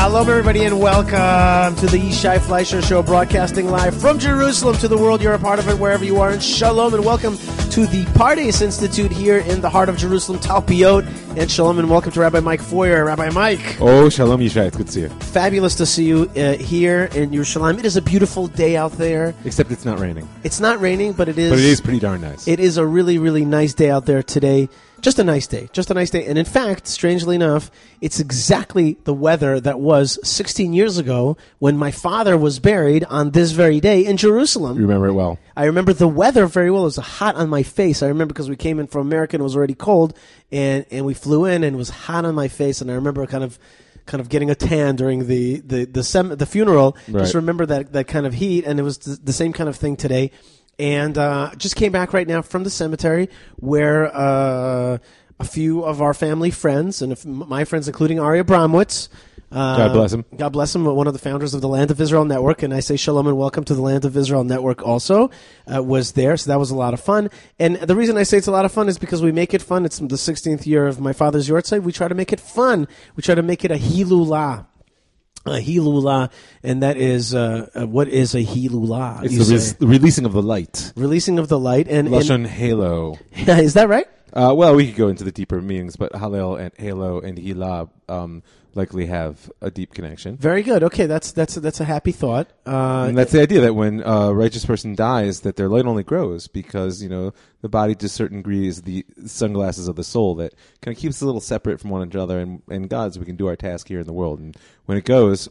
Hello, everybody, and welcome to the Yishai Fleisher Show, broadcasting live from Jerusalem to the world. You're a part of it wherever you are. And shalom, and welcome to the Pardes Institute here in the heart of Jerusalem, Talpiot. And shalom, and welcome to Rabbi Mike Foyer. Rabbi Mike. Oh, shalom, Yishai. It's good to see you. Fabulous to see you here in Yerushalayim. It is a beautiful day out there. Except it's not raining. It's not raining, but it is. But it is pretty darn nice. It is a really, really nice day out there today. Just a nice day. Just a nice day. And in fact, strangely enough, it's exactly the weather that was 16 years ago when my father was buried on this very day in Jerusalem. You remember it well. I remember the weather very well. It was hot on my face. I remember because we came in from America and it was already cold, and we flew in and it was hot on my face. And I remember kind of getting a tan during the funeral. Right. Just remember that kind of heat, and it was the same kind of thing today. And just came back right now from the cemetery where a few of our family friends, and my friends, including Ari Abramowitz. God bless him. God bless him, one of the founders of the Land of Israel Network, and I say shalom and welcome to the Land of Israel Network also, was there. So that was a lot of fun. And the reason I say it's a lot of fun is because we make it fun. It's the 16th year of my father's yahrzeit. We try to make it fun. We try to make it a hilulah. A hilulah, and that is what is a hilulah? It's the releasing of the light. Releasing of the light, and Lashon halo. Is that right? Well, we could go into the deeper meanings, but Hallel and Halo and Hilah likely have a deep connection. Very good. Okay, that's a happy thought. And that's the idea that when a righteous person dies, that their light only grows because the body to a certain degree is the sunglasses of the soul that kind of keeps us a little separate from one another and God, so we can do our task here in the world. And when it goes.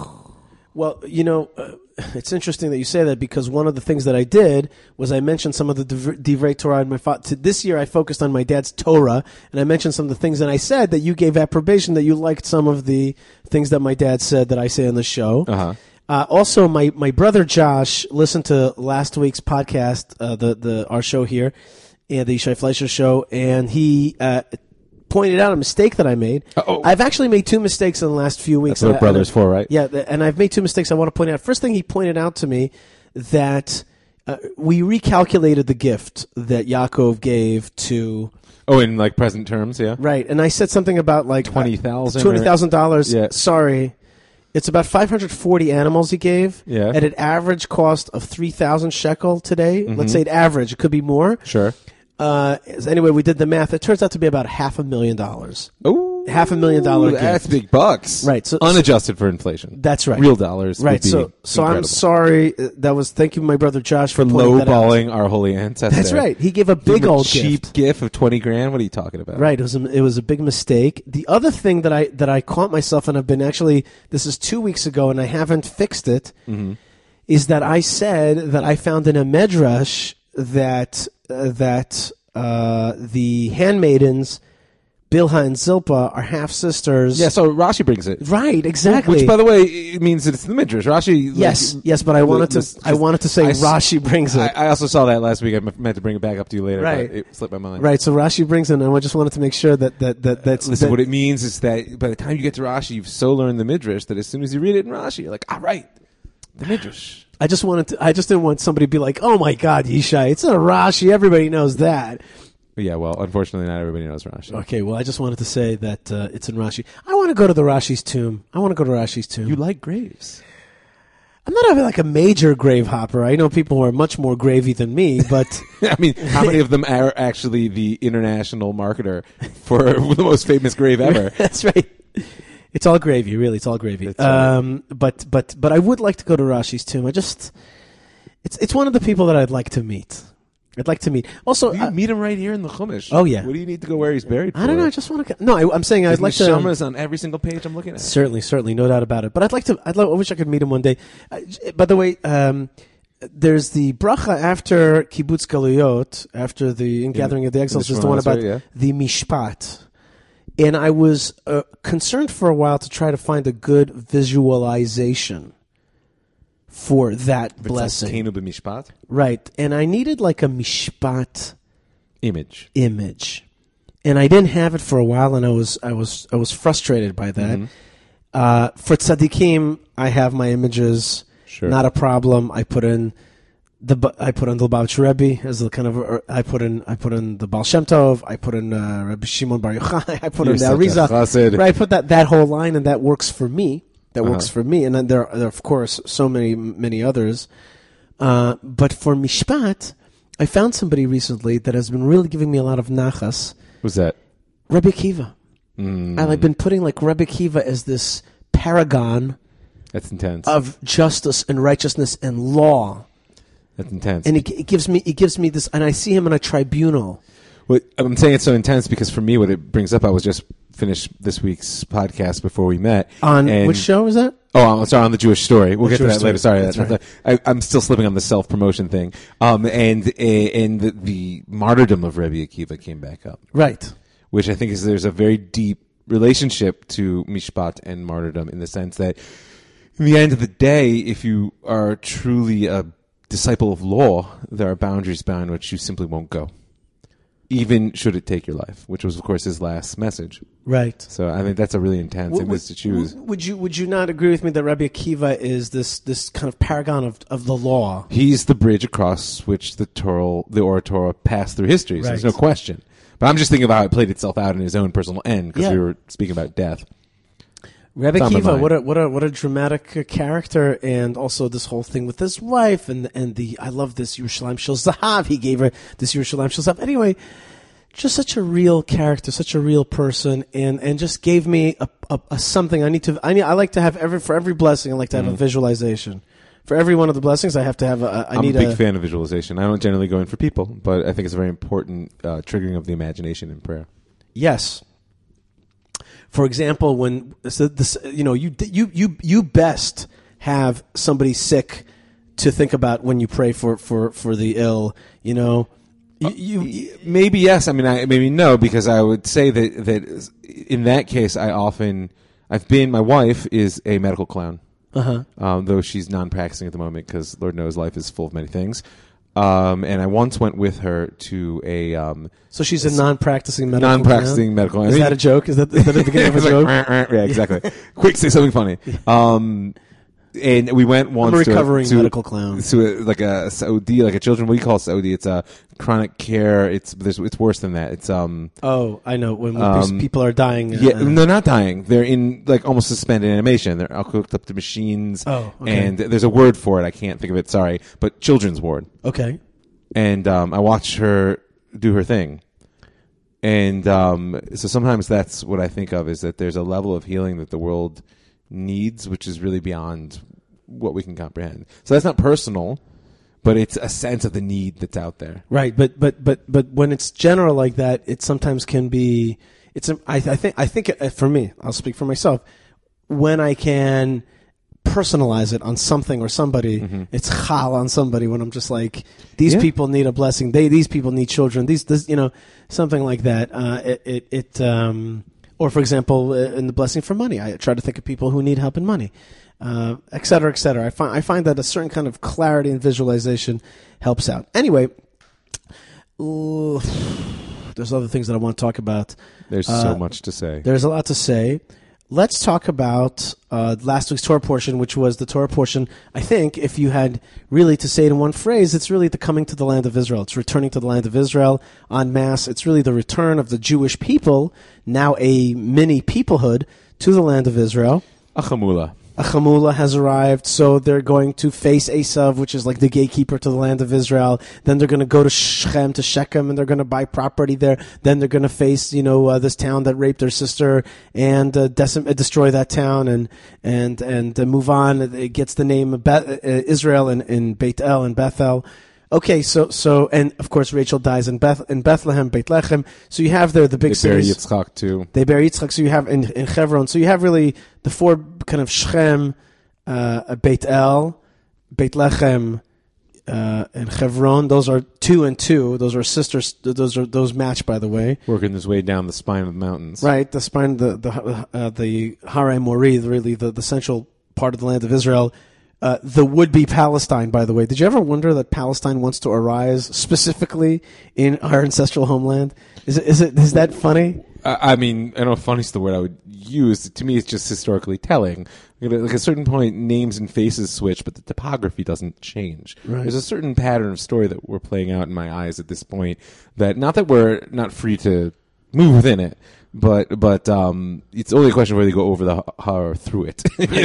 Well, it's interesting that you say that because one of the things that I did was I mentioned some of the Divrei Torah in my this year I focused on my dad's Torah, and I mentioned some of the things, and I said that you gave approbation, that you liked some of the things that my dad said that I say on the show. Uh-huh. Also, my brother Josh listened to last week's podcast, our show here, the Yishai Fleisher Show, and he pointed out a mistake that I made. Uh-oh. I've actually made two mistakes in the last few weeks. That's what brothers for, right? Yeah, and I've made two mistakes I want to point out. First thing, he pointed out to me that we recalculated the gift that Yaakov gave to... Oh, in like present terms, yeah? Right, and I said something about like... $20,000? $20,000. Yeah. Sorry. It's about 540 animals he gave at an average cost of 3,000 shekel today. Mm-hmm. Let's say an average. It could be more. Sure. Anyway, we did the math. It turns out to be about $500,000. Oh, $500,000 gift. That's big bucks, right? So unadjusted for inflation. That's right. Real dollars, right? So I'm sorry. Thank you, my brother Josh, for lowballing our holy ancestor. That's right. He gave a big old cheap gift of $20,000. What are you talking about? Right. It was a big mistake. The other thing that I caught myself, and I've been this is 2 weeks ago, and I haven't fixed it. Mm-hmm. Is that I said that I found in a medrash that the handmaidens, Bilhah and Zilpah, are half sisters. Yeah, so Rashi brings it. Right, exactly. Which, by the way, it means that it's the Midrash. Rashi. Yes, but I wanted to say Rashi brings it. I also saw that last week. I meant to bring it back up to you later. Right, but it slipped my mind. Right, so Rashi brings it, and I just wanted to make sure that's. Listen, what it means is that by the time you get to Rashi, you've so learned the Midrash that as soon as you read it in Rashi, you're like, all right, the Midrash. I just didn't want somebody to be like, "Oh my God, Yishai, it's a Rashi. Everybody knows that." Yeah, well, unfortunately, not everybody knows Rashi. Okay, well, I just wanted to say that it's in Rashi. I want to go to the Rashi's tomb. You like graves? I'm not a major grave hopper. I know people who are much more gravy than me, but I mean, how many of them are actually the international marketer for the most famous grave ever? That's right. It's all gravy, really. It's all gravy. Right. But I would like to go to Rashi's tomb. It's one of the people that I'd like to meet. Also, you meet him right here in the Chumash. Oh yeah. What do you need to go where he's buried? I don't know. I just want to. No, I'm saying I'd like to. Shamas on every single page I'm looking at. Certainly, no doubt about it. But I wish I could meet him one day. By the way, there's the bracha after Kibbutz Galuyot, after the ingathering of the exiles, is the one about the Mishpat. And I was concerned for a while to try to find a good visualization for that blessing. Mishpat? Right. And I needed like a Mishpat image. And I didn't have it for a while, and I was frustrated by that. Mm-hmm. For tzaddikim, I have my images. Sure. Not a problem. I put in the Lubavitch Rebbe as the kind of I put in the Baal Shem Tov. I put in Rabbi Shimon Bar Yochai. I put in the Arizal. Right, I put that whole line, and that works for me. that works for me, and then there are of course so many others. But for Mishpat, I found somebody recently that has been really giving me a lot of nachas. Who's that? Rabbi Akiva. And I've been putting like Rabbi Akiva as this paragon. That's intense. Of justice and righteousness and law. That's intense. And it gives me this, and I see him in a tribunal. Well, I'm saying it's so intense because for me, what it brings up, I was just finished this week's podcast before we met. On which show was that? Oh, I'm sorry, on the Jewish Story. We'll get to that Story. later. Sorry, that's right. I'm still slipping on the self-promotion thing. And the martyrdom of Rabbi Akiva came back up. Right. Which I think there's a very deep relationship to Mishpat and martyrdom in the sense that in the end of the day, if you are truly a disciple of law, there are boundaries beyond which you simply won't go, even should it take your life, which was, of course, his last message. Right. So I think that's a really intense image to choose. Would you not agree with me that Rabbi Akiva is this kind of paragon of the law? He's the bridge across which the Torah passed through history, so there's no question. But I'm just thinking about how it played itself out in his own personal end, because we were speaking about death. Rabbi Akiva, what a dramatic character, and also this whole thing with his wife, and I love this Yerushalayim Shel Zahav. He gave her this Yerushalayim Shel Zahav. Anyway, just such a real character, such a real person, and just gave me a something I like to have for every blessing. I like to have a visualization. For every one of the blessings, I have to have I'm a big fan of visualization. I don't generally go in for people, but I think it's a very important triggering of the imagination in prayer. Yes. For example, when you best have somebody sick to think about when you pray for the ill. You know, maybe yes. I mean, maybe no, because I would say that in that case, my wife is a medical clown. Though she's non-practicing at the moment because Lord knows life is full of many things. And I once went with her to a... so she's a non-practicing medical medical... Is that a joke? Is that the beginning of a joke? Yeah, exactly. Quick, say something funny. And we went once I'm a recovering medical clown. To a Saudi, like a children... What do you call Saudi? It's a chronic care. It's worse than that. It's... Oh, I know. When people are dying... they're not dying. They're in like almost suspended animation. They're all hooked up to machines. Oh, okay. And there's a word for it. I can't think of it. Sorry. But children's ward. Okay. And I watched her do her thing. And so sometimes that's what I think of, is that there's a level of healing that the world needs, which is really beyond what we can comprehend. So that's not personal, but it's a sense of the need that's out there. Right, but when it's general like that, it sometimes can be. I think for me, I'll speak for myself. When I can personalize it on something or somebody, it's chal on somebody. When I'm just like, these people need a blessing. These people need children. This something like that. Or for example, in the blessing for money, I try to think of people who need help in money. Et cetera, et cetera. I find that a certain kind of clarity and visualization helps out. Anyway, there's other things that I want to talk about. There's so much to say. There's a lot to say. Let's talk about last week's Torah portion, which was the Torah portion. I think if you had really to say it in one phrase, it's really the coming to the land of Israel. It's returning to the land of Israel en masse. It's really the return of the Jewish people, now a mini peoplehood, to the land of Israel. A Chamula has arrived, so they're going to face Esav, which is like the gatekeeper to the land of Israel. Then they're going to go to Shechem, and they're going to buy property there. Then they're going to face, this town that raped their sister and destroy that town and move on. It gets the name of Israel in Beit El and Bethel. Okay, so and of course Rachel dies in Bethlehem, Beit Lechem. So you have there the big cities. They bury Yitzchak too. They bury Yitzchak. So you have in Hebron. So you have really the four kind of Shechem, Beit El, Beit Lechem, and Hebron. Those are 2 and 2. Those are sisters. Those match, by the way. Working his way down the spine of the mountains. Right, the spine, the Har Mori, really the central part of the land of Israel. The would-be Palestine, by the way. Did you ever wonder that Palestine wants to arise specifically in our ancestral homeland? Is that funny? I mean, I don't know if funny's the word I would use. To me, it's just historically telling. Like at a certain point, names and faces switch, but the topography doesn't change. Right. There's a certain pattern of story that we're playing out in my eyes at this point. That not that we're not free to move within it. But it's only a question of whether you go over the or through it.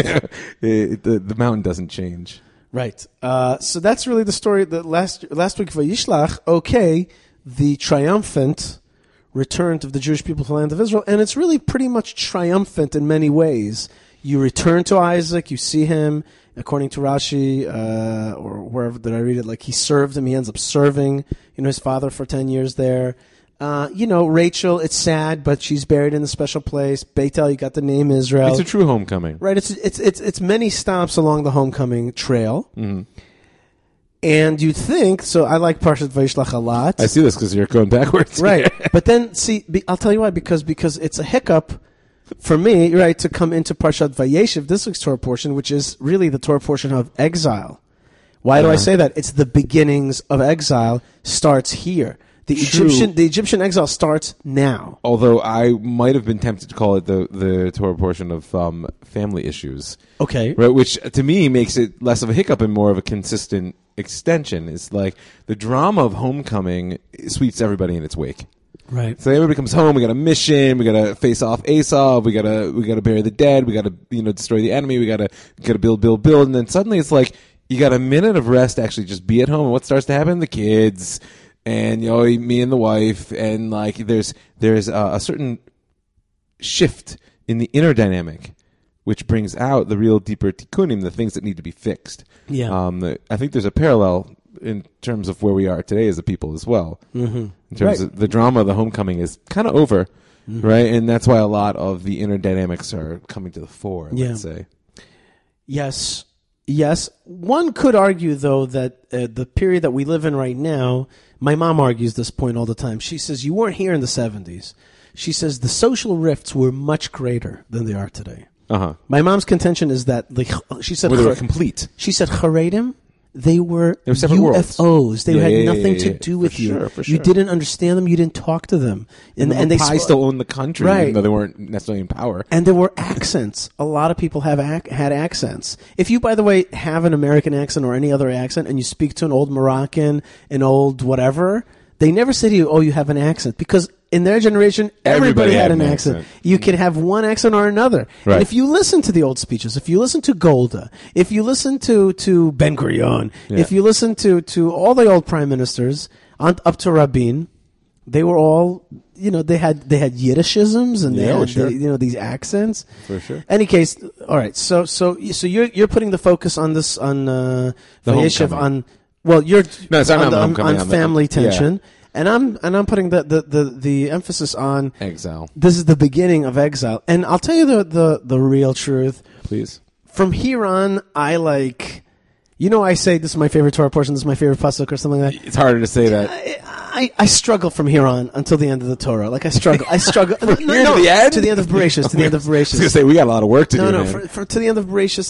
The mountain doesn't change. Right. So that's really the story. The last week of Vayishlach, okay, the triumphant return of the Jewish people to the land of Israel, and it's really pretty much triumphant in many ways. You return to Isaac, you see him, according to Rashi, or wherever did I read it, like he served him, he ends up serving, his father for 10 years there. Rachel, it's sad, but she's buried in a special place. Beitel, you got the name Israel. It's a true homecoming. Right, it's many stops along the homecoming trail. Mm-hmm. And you'd think, so I like Parshat Vayishlach a lot. I see this because you're going backwards. Right. But then, I'll tell you why, because it's a hiccup for me, right, to come into Parshat Vayeshev, this week's Torah portion, which is really the Torah portion of exile. Why do I say that? It's the beginnings of exile starts here. The Egyptian exile starts now. Although I might have been tempted to call it the Torah portion of family issues. Okay. Right, which to me makes it less of a hiccup and more of a consistent extension. It's like the drama of homecoming sweeps everybody in its wake. Right. So everybody comes home. We got a mission. We got to face off Esau. We got to bury the dead. We got to destroy the enemy. We got to build, and then suddenly it's like you got a minute of rest to actually just be at home. And what starts to happen? The kids. And me and the wife, and like there's a certain shift in the inner dynamic, which brings out the real deeper tikkunim, the things that need to be fixed. Yeah. I think there's a parallel in terms of where we are today as a people as well. Mm-hmm. In terms of the drama of the homecoming is kind of over, right? And that's why a lot of the inner dynamics are coming to the fore. Let's say. Yes. One could argue, though, that the period that we live in right now. My mom argues this point all the time. She says, you weren't here in the 70s. She says the social rifts were much greater than they are today. Uh-huh. My mom's contention is that she said they were complete. She said Haredim, they were separate UFOs. Worlds. They had nothing to do with you. For sure. You didn't understand them. You didn't talk to them. And they still owned the country, right. Even though they weren't necessarily in power. And there were accents. A lot of people had accents. If you, by the way, have an American accent or any other accent, and you speak to an old Moroccan, an old whatever, they never say to you, "Oh, you have an accent," because in their generation, everybody had an accent. You could have one accent or another. Right. And if you listen to the old speeches, if you listen to Golda, if you listen to Ben Gurion, if you listen to all the old prime ministers, up to Rabin, they were all, they had Yiddishisms and they had these accents. For sure. Any case, all right. So you're putting the focus on this on Vayeshev on. Well, you're on family tension, and I'm putting the emphasis on exile. This is the beginning of exile, and I'll tell you the real truth. Please. From here on, I like, I say this is my favorite Torah portion, this is my favorite pasuk or something like that. It's harder to say that. I struggle from here on until the end of the Torah. Like I struggle. To the end? To the end of Bereshis. To the end of Bereshis. I was going to say we got a lot of work to do. No, to the end of Bereshis.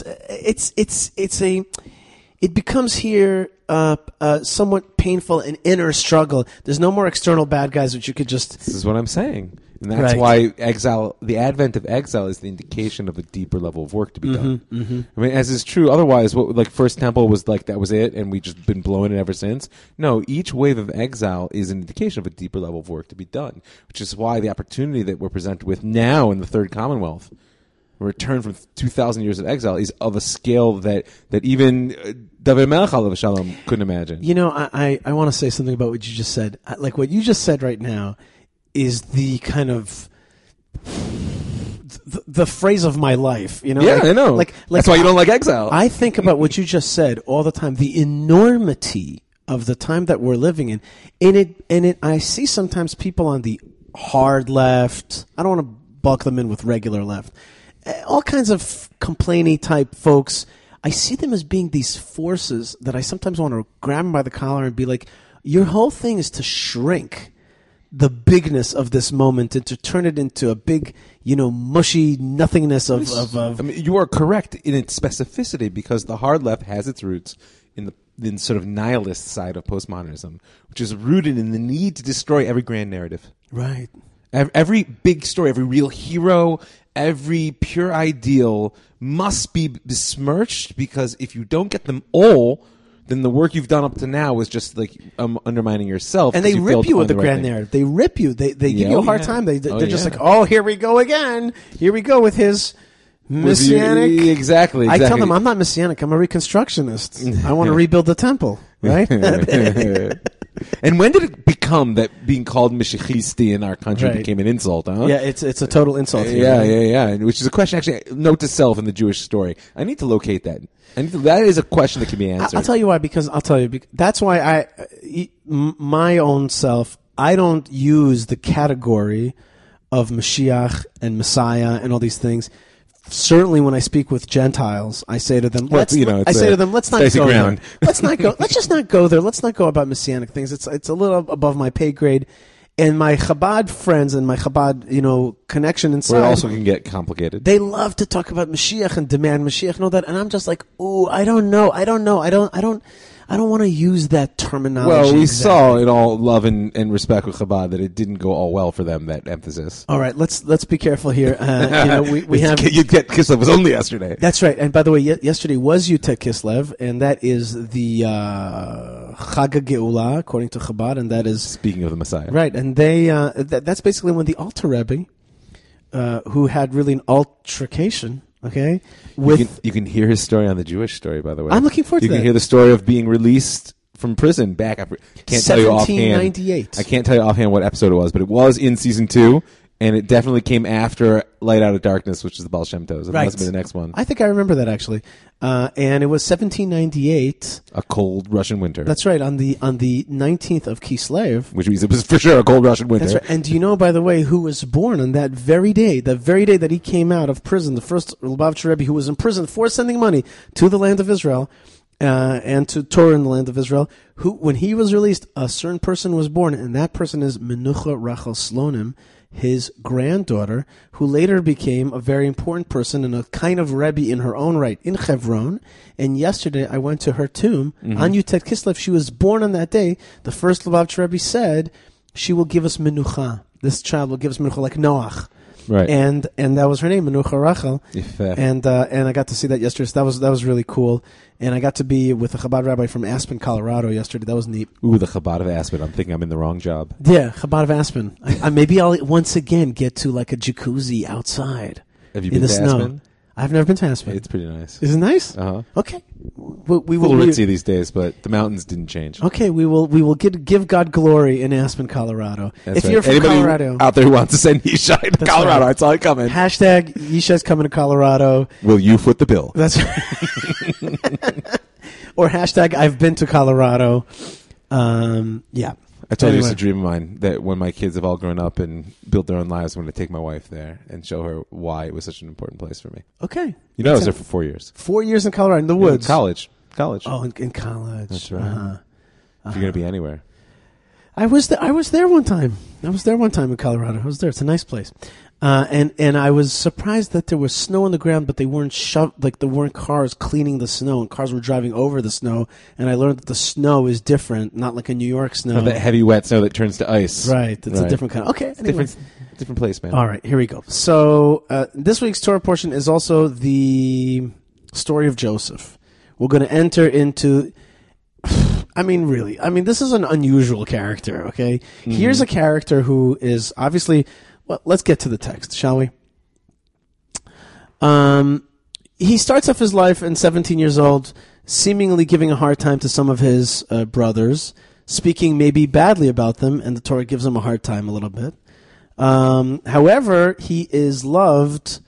It becomes here somewhat painful and inner struggle. There's no more external bad guys which you could just. This is what I'm saying, and that's why exile. The advent of exile is the indication of a deeper level of work to be done. Mm-hmm. I mean, as is true. Otherwise, what First Temple was like, that was it, and we just been blowing it ever since. No, each wave of exile is an indication of a deeper level of work to be done, which is why the opportunity that we're presented with now in the Third Commonwealth. Return from 2,000 years of exile is of a scale that even David Melech Alav Shalom couldn't imagine. I want to say something about what you just said. Like what you just said right now is the kind of the phrase of my life. Yeah, I know. Like that's why you don't like exile. I think about what you just said all the time. The enormity of the time that we're living in. In it, I see sometimes people on the hard left. I don't want to bulk them in with regular left. All kinds of complainy type folks, I see them as being these forces that I sometimes want to grab them by the collar and be like, your whole thing is to shrink the bigness of this moment and to turn it into a big, mushy nothingness of. I mean, you are correct in its specificity because the hard left has its roots in the sort of nihilist side of postmodernism, which is rooted in the need to destroy every grand narrative. Right. Every big story, every real hero, every pure ideal must be besmirched because if you don't get them all, then the work you've done up to now was just like undermining yourself. And they rip you with the grand narrative. They rip you. They give you a hard time. They're just like, oh, here we go again. Here we go with his messianic. Exactly. I tell them I'm not messianic. I'm a reconstructionist. I want to rebuild the temple. Right? And when did it become that being called Mishichisti in our country became an insult, huh? Yeah, it's a total insult here. Yeah. Which is a question, actually, note to self in the Jewish story. I need to locate that. That is a question that can be answered. I'll tell you why, because that's why my own self, I don't use the category of Mashiach and Messiah and all these things. Certainly, when I speak with Gentiles, I say to them, let's not go there. Let's just not go there. Let's not go about messianic things. It's a little above my pay grade. And my Chabad friends and my Chabad, connection inside. Where it also can get complicated. They love to talk about Mashiach and demand Mashiach and all that. And I'm just like, ooh, I don't know. I don't want to use that terminology. Well, we saw in all love and respect with Chabad that it didn't go all well for them, that emphasis. All right, let's be careful here. We have Yutet Kislev was only yesterday. That's right. And by the way, yesterday was Yutet Kislev, and that is the Chag Geula according to Chabad, and that is speaking of the Messiah. Right, and they that's basically when the Alter Rebbe, who had really an altercation. Okay, you can hear his story on the Jewish Story, by the way. I'm looking forward to that. You can hear the story of being released from prison back after. Can't tell you offhand. 1798. I can't tell you offhand what episode it was, but it was in season 2, and it definitely came after Light Out of Darkness, which is the Baal Shem Tov. It must have been the next one. I think I remember that actually, and it was 1798. A cold Russian winter. That's right, on the 19th of Kislev, which means it was for sure a cold Russian winter. That's right. And do you know, by the way, who was born on that very day? The very day that he came out of prison, the first Lubavitcher Rebbe who was in prison for sending money to the land of Israel. And to Torah in the land of Israel, who, when he was released, a certain person was born, and that person is Menucha Rachel Slonim, his granddaughter, who later became a very important person and a kind of Rebbe in her own right in Hebron. And yesterday I went to her tomb on Yutet Kislev. She was born on that day. The first Lubavitcher Rebbe said, she will give us Menucha. This child will give us Menucha like Noach. Right. And that was her name, Menucha Rachel. And I got to see that yesterday. So that was really cool. And I got to be with a Chabad rabbi from Aspen, Colorado yesterday. That was neat. Ooh, the Chabad of Aspen. I'm thinking I'm in the wrong job. Yeah, Chabad of Aspen. Maybe I'll once again get to like a jacuzzi outside. Have you been to Aspen? I've never been to Aspen. It's pretty nice. Is it nice? Uh-huh. Okay. We will. A little ritzy these days, but the mountains didn't change. Okay, we will give God glory in Aspen, Colorado. That's if right. you're from Anybody Colorado out there who wants to send Yishai to Colorado, right. That's all coming. Hashtag Yishai's coming to Colorado. Will you foot the bill? That's right. Or hashtag I've been to Colorado. Yeah. I told you it's a dream of mine that when my kids have all grown up and built their own lives, I'm going to take my wife there and show her why it was such an important place for me. Okay. You know, I was there for 4 years. 4 years in Colorado, in the woods. College. Oh, in college. That's right. If you're going to be anywhere. I was there one time. In Colorado. I was there. It's a nice place. And I was surprised that there was snow on the ground, but they weren't there weren't cars cleaning the snow, and cars were driving over the snow. And I learned that the snow is different, not like a New York snow. That heavy, wet snow that turns to ice. Right. It's a different kind. Okay. Anyway. Different place, man. All right. Here we go. So this week's Torah portion is also the story of Joseph. We're going to enter into. This is an unusual character. Okay. Mm-hmm. Here's a character who is obviously. Well, let's get to the text, shall we? He starts off his life in 17 years old, seemingly giving a hard time to some of his brothers, speaking maybe badly about them, and the Torah gives him a hard time a little bit. However, he is loved.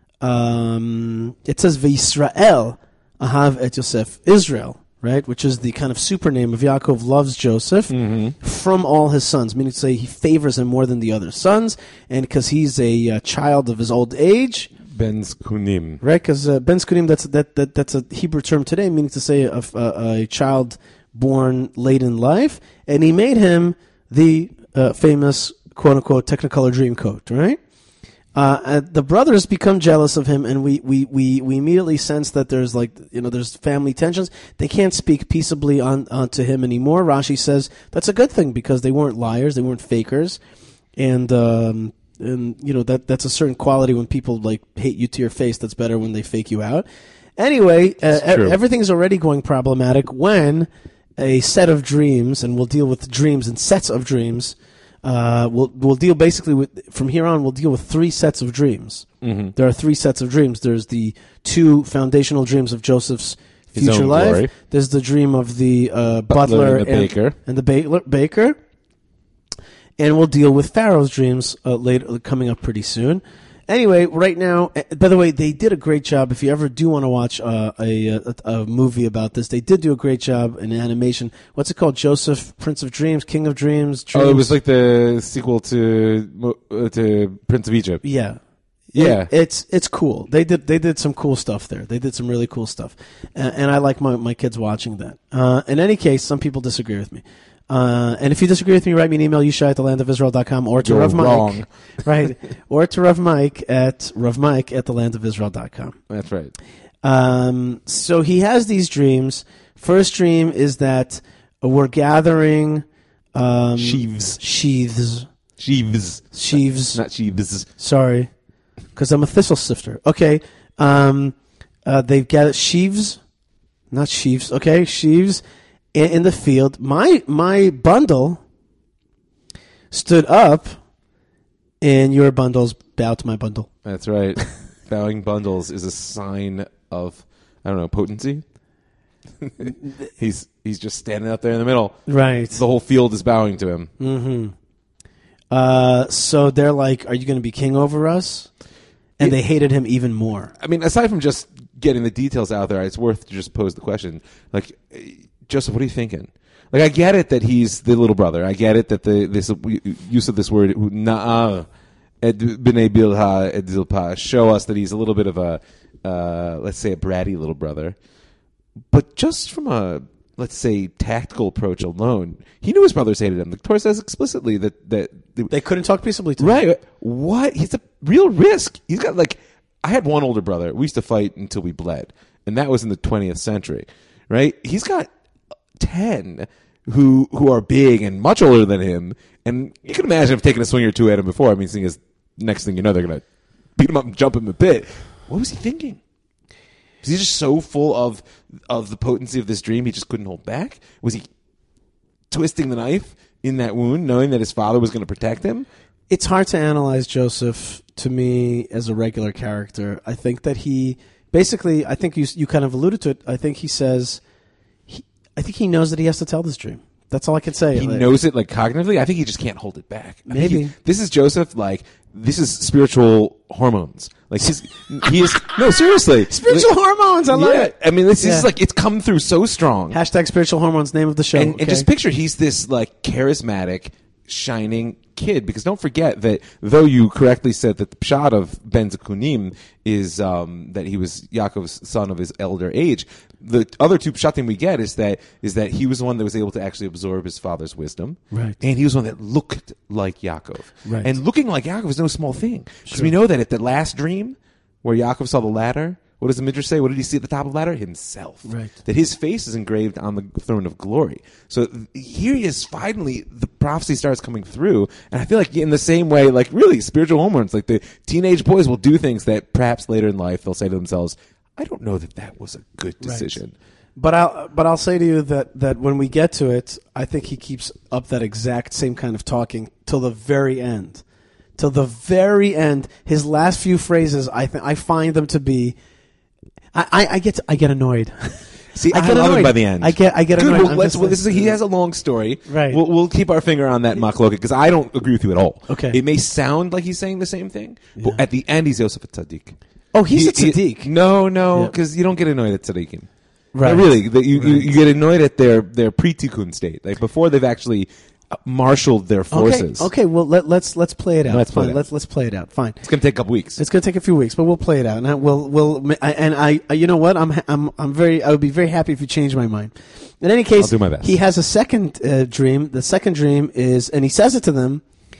It says, V'Yisrael ahav et Yosef, Israel. Right, which is the kind of super name of Yaakov loves Joseph from all his sons, meaning to say he favors him more than the other sons, and because he's a child of his old age. Ben Zkunim. Right, because Ben Zkunim, that's a Hebrew term today, meaning to say a child born late in life, and he made him the famous quote-unquote Technicolor Dreamcoat, right? The brothers become jealous of him, and we immediately sense that there's family tensions. They can't speak peaceably to him anymore. Rashi says that's a good thing because they weren't liars, they weren't fakers, and that's a certain quality when people hate you to your face. That's better when they fake you out. Anyway, everything's already going problematic when a set of dreams, and we'll deal with dreams and sets of dreams. We'll deal basically with, from here on, we'll deal with 3 sets of dreams. Mm-hmm. There are 3 sets of dreams. There's the 2 foundational dreams of Joseph's future life. Glory. There's the dream of the butler and the baker. And the baker. And we'll deal with Pharaoh's dreams later, coming up pretty soon. Anyway, right now, by the way, they did a great job. If you ever do want to watch a movie about this, they did do a great job in animation. What's it called? Joseph, Prince of Dreams, King of Dreams. Oh, it was like the sequel to Prince of Egypt. Yeah. Yeah. It's cool. They did some cool stuff there. They did some really cool stuff. And I like my kids watching that. In any case, some people disagree with me. And if you disagree with me, write me an email, yushai@thelandofisrael.com, or to Rav Mike, right? Or to Rav Mike at thelandofisrael.com. That's right. So he has these dreams. First dream is that we're gathering sheaves. Not sheaves. Sorry, because I'm a thistle sifter. Okay. They've gathered sheaves, not sheaves. Okay, sheaves. In the field, my bundle stood up, and your bundles bowed to my bundle. That's right. Bowing bundles is a sign of, I don't know, potency. He's just standing out there in the middle. Right. The whole field is bowing to him. Mm-hmm. So they're like, "Are you going to be king over us?" And they hated him even more. I mean, aside from just getting the details out there, it's worth to just pose the question, like, Joseph, what are you thinking? Like, I get it that he's the little brother. I get it that this use of this word "na'ah" b'nei bilha et zilpa show us that he's a little bit of a let's say a bratty little brother. But just from a, let's say, tactical approach alone, he knew his brothers hated him. The Torah says explicitly that they couldn't talk peaceably to him. Right? What? He's a real risk. He's got, like, I had one older brother. We used to fight until we bled, and that was in the 20th century. Right? He's got 10 who are big and much older than him, and you can imagine if taking a swing or two at him before. I mean, seeing as next thing you know, they're going to beat him up and jump him a bit. What was he thinking? Was he just so full of the potency of this dream he just couldn't hold back? Was he twisting the knife in that wound, knowing that his father was going to protect him? It's hard to analyze Joseph, to me, as a regular character. I think that he basically, I think you kind of alluded to it. I think he says, I think he knows that he has to tell this dream. That's all I can say. He knows it, like, cognitively. I think he just can't hold it back. Maybe this is Joseph. Like, this is spiritual hormones. Like, he is no, seriously, spiritual hormones. I love it. I mean, this is like, it's come through so strong. # spiritual hormones. Name of the show. And just picture he's this, like, charismatic, shining kid, because don't forget that though you correctly said that the pshat of Ben Zekunim is that he was Yaakov's son of his elder age, the other 2 pshatim we get is that he was the one that was able to actually absorb his father's wisdom, right? And he was one that looked like Yaakov, right? And looking like Yaakov is no small thing, because we know that at the last dream where Yaakov saw the ladder, what does the Midrash say? What did he see at the top of the ladder? Himself. Right. That his face is engraved on the throne of glory. So here he is, finally, the prophecy starts coming through. And I feel like in the same way, like, really, spiritual hormones, like the teenage boys will do things that perhaps later in life they'll say to themselves, I don't know that was a good decision. Right. But I'll say to you that when we get to it, I think he keeps up that exact same kind of talking till the very end. Till the very end, his last few phrases, I find them to be, I get annoyed. See, I love him by the end. I get annoyed. Well, he has a long story. Right. We'll keep our finger on that machloket, because I don't agree with you at all. Okay. It may sound like he's saying the same thing, but at the end, he's Yosef a tzaddik. Oh, he's a tzaddik. No, because you don't get annoyed at tzaddikim. Right. Really, you get annoyed at their pre-tikkun state, like before they've actually marshaled their forces. Okay. Well, let's play it out. Let's play it out. Fine. It's going to take a couple weeks. It's going to take a few weeks, but we'll play it out. And I you know what? I would be very happy if you change my mind. In any case, I'll do my best. He has a second dream. The second dream is, and he says it to them,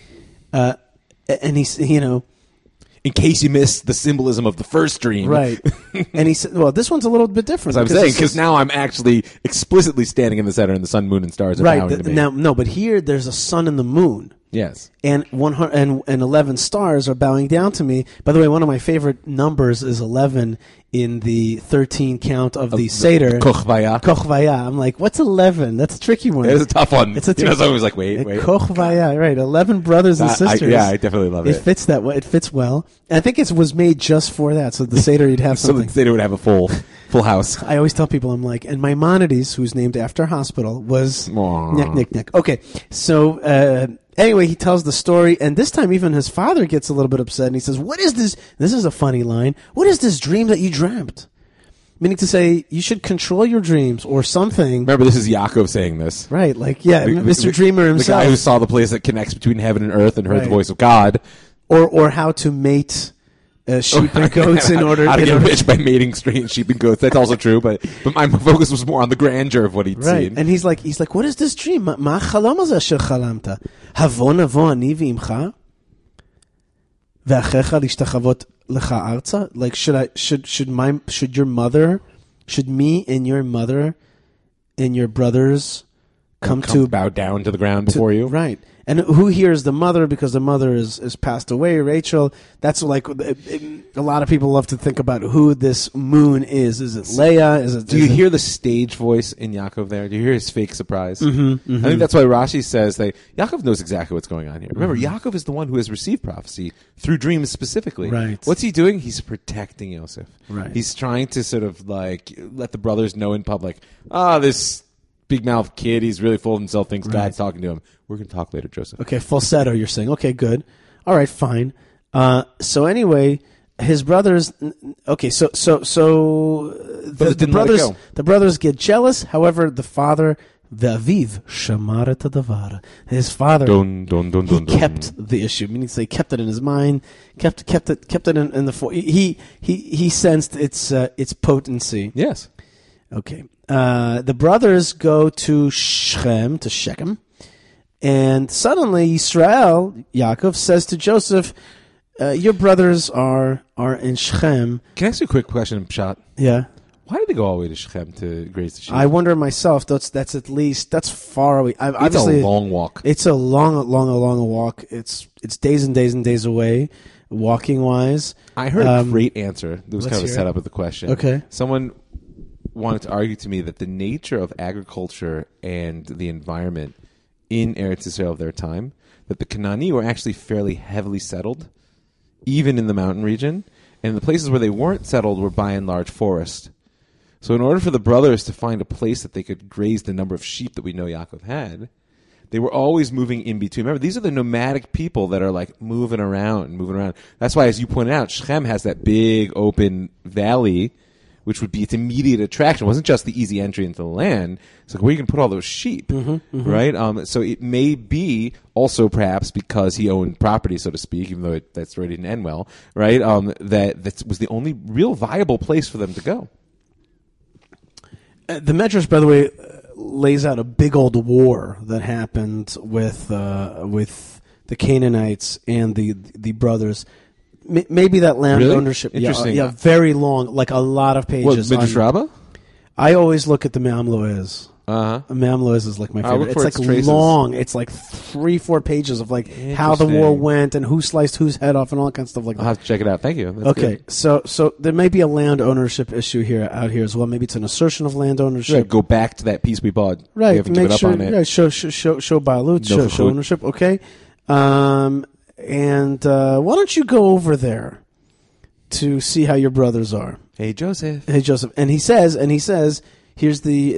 and he's, in case you missed the symbolism of the first dream. Right. And he said, well, this one's a little bit different. As I'm saying, because now I'm actually explicitly standing in the center and the sun, moon, and stars are bowing to me. Now, no, but here there's a sun and the moon. Yes. And 111 stars are bowing down to me. By the way, one of my favorite numbers is 11 in the 13 count of the Seder. Koch Vaya. Koch Vaya. I'm like, what's 11? That's a tricky one. It's a tough one. It's a I was always like, wait. Koch Vaya, right. 11 brothers and sisters. I definitely love it. It fits that way. It fits well. And I think it was made just for that. So the Seder, you'd have something. So the Seder would have a full house. I always tell people, I'm like, and Maimonides, who's named after a hospital, was neck. Okay. So, anyway, he tells the story, and this time even his father gets a little bit upset, and he says, what is this? This is a funny line. What is this dream that you dreamt? Meaning to say, you should control your dreams or something. Remember, this is Yaakov saying this. Right, like, yeah, Mr. Dreamer himself. The guy who saw the place that connects between heaven and earth and heard the voice of God. Or how to mate sheep and goats in order how to get rich by mating strange sheep and goats. That's also true, but my focus was more on the grandeur of what he'd seen. And he's like, what is this dream? Ma החלום הזה אשר חלמת? הבוא נבוא אני ועמך ואחיך להשתחוות לך ארצה? Like, should me and your mother and your brothers come to bow down to the ground before you? Right. And who here is the mother? Because the mother is passed away, Rachel. That's like a lot of people love to think about who this moon is. Is it Leah? Do you hear the stage voice in Yaakov there? Do you hear his fake surprise? Mm-hmm. I think that's why Rashi says that Yaakov knows exactly what's going on here. Remember, Yaakov is the one who has received prophecy through dreams specifically. Right. What's he doing? He's protecting Yosef. Right. He's trying to sort of like let the brothers know in public, this big mouth kid, he's really full of himself, thinks God's talking to him. We're going to talk later, Joseph. Okay, falsetto, you're saying. Okay, good. All right, fine. So anyway, his brothers. Okay, so the brothers get jealous. However, the father, Ve'aviv shamar et hadavar. His father, kept the issue. Meaning, they kept it in his mind, kept it in the. He sensed its potency. Yes. Okay. The brothers go to Shechem, and suddenly Yisrael, Yaakov, says to Joseph, your brothers are in Shechem. Can I ask you a quick question, Pshat? Yeah. Why did they go all the way to Shechem to graze the sheep? I wonder myself. That's far away. It's a long walk. It's a long walk. It's days and days and days away, walking wise. I heard a great answer. There was kind of a setup of the question. Okay. Someone wanted to argue to me that the nature of agriculture and the environment in Eretz Yisrael of their time, that the Canaani were actually fairly heavily settled, even in the mountain region, and the places where they weren't settled were by and large forest. So in order for the brothers to find a place that they could graze the number of sheep that we know Yaakov had, they were always moving in between. Remember, these are the nomadic people that are like moving around. That's why, as you pointed out, Shechem has that big open valley, which would be its immediate attraction. It wasn't just the easy entry into the land. It's like, where you can put all those sheep, right? So it may be also perhaps because he owned property, so to speak, even though that story didn't end well, right? That was the only real viable place for them to go. The Medrash, by the way, lays out a big old war that happened with the Canaanites and the brothers. Maybe that land ownership. Interesting. Yeah, very long, like a lot of pages. What, Midrash Rabbah? I always look at the Me'am Loez. Me'am Loez is like my favorite. It's like long. It's like 3-4 pages of like how the war went and who sliced whose head off and all that kind of stuff like that. I'll have to check it out. Thank you. That's okay, good. So there may be a land ownership issue out here as well. Maybe it's an assertion of land ownership. Right, go back to that piece we bought. Right, we haven't given up on it. Right, show balut, show ownership. Okay. And why don't you go over there to see how your brothers are? Hey Joseph. And he says, here's the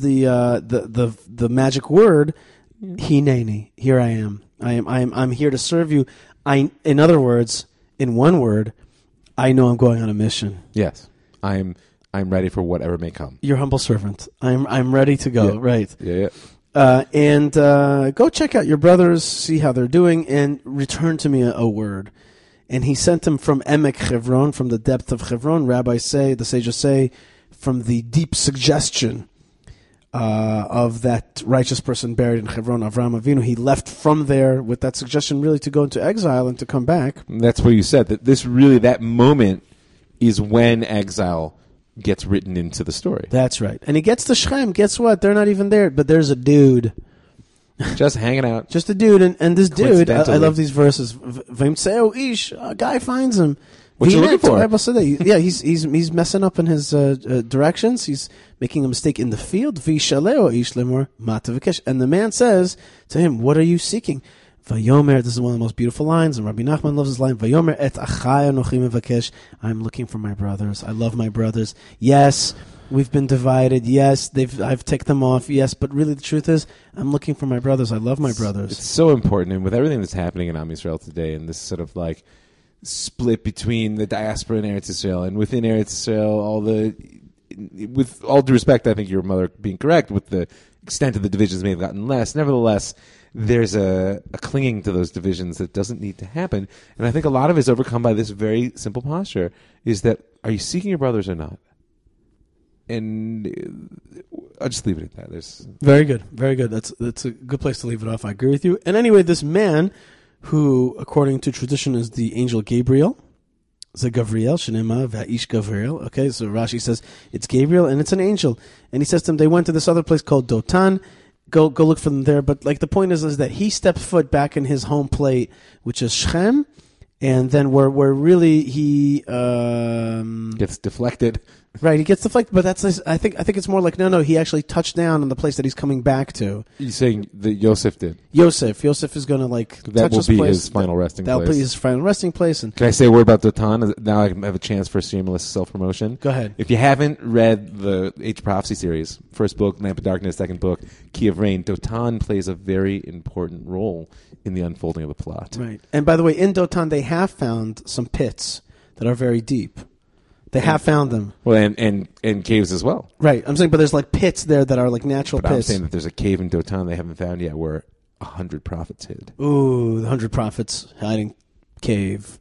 magic word, hineni. Here I am. I'm here to serve you. In other words, in one word, I know I'm going on a mission. Yes, I'm ready for whatever may come. Your humble servant. I'm ready to go. Yeah. Right. Yeah. And go check out your brothers, see how they're doing, and return to me a word. And he sent him from Emek Chevron, from the depth of Chevron. The sages say, from the deep suggestion of that righteous person buried in Chevron, Avraham Avinu. He left from there with that suggestion really to go into exile and to come back. That's what you said, that moment is when exile gets written into the story. That's right. And he gets to Shechem. Guess what? They're not even there. But there's a dude Just hanging out. Just a dude, and this dude, I love these verses. V'imtseo ish, a guy finds him. What you looking for? Yeah, he's messing up in his directions. He's making a mistake in the field. V'shaleo ish lemor mata v'kesh. And the man says to him, what are you seeking? Vayomer, this is one of the most beautiful lines, and Rabbi Nachman loves this line. Vayomer et achai anochi mevakesh. I'm looking for my brothers. I love my brothers. Yes, we've been divided. Yes, I've ticked them off. Yes, but really the truth is, I'm looking for my brothers. I love my brothers. It's so important, and with everything that's happening in Am Yisrael today, and this sort of like split between the diaspora and Eretz Yisrael, and within Eretz Yisrael, with all due respect, I think your mother being correct, with the extent of the divisions may have gotten less. Nevertheless, there's a clinging to those divisions that doesn't need to happen. And I think a lot of it is overcome by this very simple posture, is that, are you seeking your brothers or not? And I'll just leave it at that. There's very good. Very good. That's a good place to leave it off. I agree with you. And anyway, this man, who, according to tradition, is the angel Gabriel, the Gavriel, Shenema Va'ish Gavriel. Okay, so Rashi says it's Gabriel and it's an angel. And he says to them, they went to this other place called Dotan. Go look for them there. But like the point is that he stepped foot back in his home plate, which is Shechem, and then where really he gets deflected. Right, he gets deflected, but that's I think it's more like no, he actually touched down on the place that he's coming back to. You're saying that Yosef did? Yosef is going to that touch will be place. His final resting place. That'll be his final resting place. And can I say a word about Dotan? Now I have a chance for shameless self-promotion. Go ahead. If you haven't read the Age Prophecy series, first book, Lamp of Darkness, second book, Key of Rain, Dotan plays a very important role in the unfolding of the plot. Right. And by the way, in Dotan they have found some pits that are very deep. They have found them. Well, and caves as well. Right. I'm saying, but there's like pits there that are like natural pits. I'm saying that there's a cave in Dotan they haven't found yet where 100 prophets hid. Ooh, the 100 prophets hiding cave.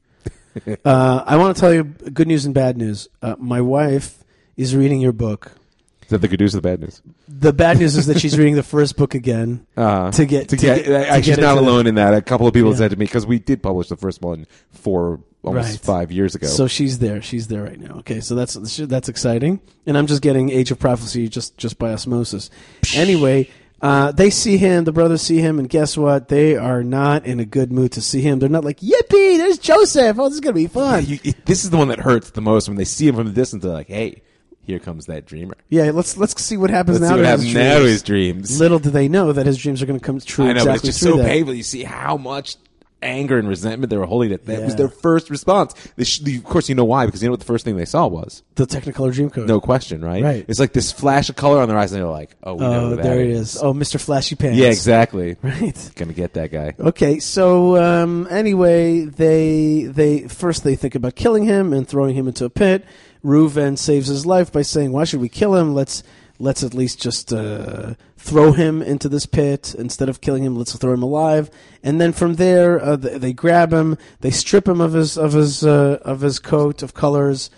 I want to tell you good news and bad news. My wife is reading your book. Is that the good news or the bad news? The bad news is that she's reading the first book again to get. She's not alone in that. A couple of people said to me, because we did publish the first one for almost 5 years ago. So she's there right now. Okay, so that's exciting, and I'm just getting Age of Prophecy just by osmosis. Anyway, they see him, the brothers see him, and guess what? They are not in a good mood to see him. They're not like, yippee, there's Joseph. Oh, this is gonna be fun. This is the one that hurts the most when they see him from the distance. They're like, hey, here comes that dreamer. Yeah, let's see what happens now. Let's see what happens now to his dreams. Little do they know that his dreams are going to come true. I know, exactly but it's just so painful. You see how much anger and resentment they were holding. That was their first response. Of course, you know why? Because you know what the first thing they saw was? The Technicolor Dreamcoat. No question, right? Right. It's like this flash of color on their eyes, and they're like, "Oh, we know who that there is. He is. Oh, Mr. Flashy Pants." Yeah, exactly. Right. Gonna get that guy. Okay, so anyway, they first think about killing him and throwing him into a pit. Reuven saves his life by saying, "Why should we kill him? Let's at least just throw him into this pit instead of killing him. Let's throw him alive." And then from there, they grab him, they strip him of his coat of colors.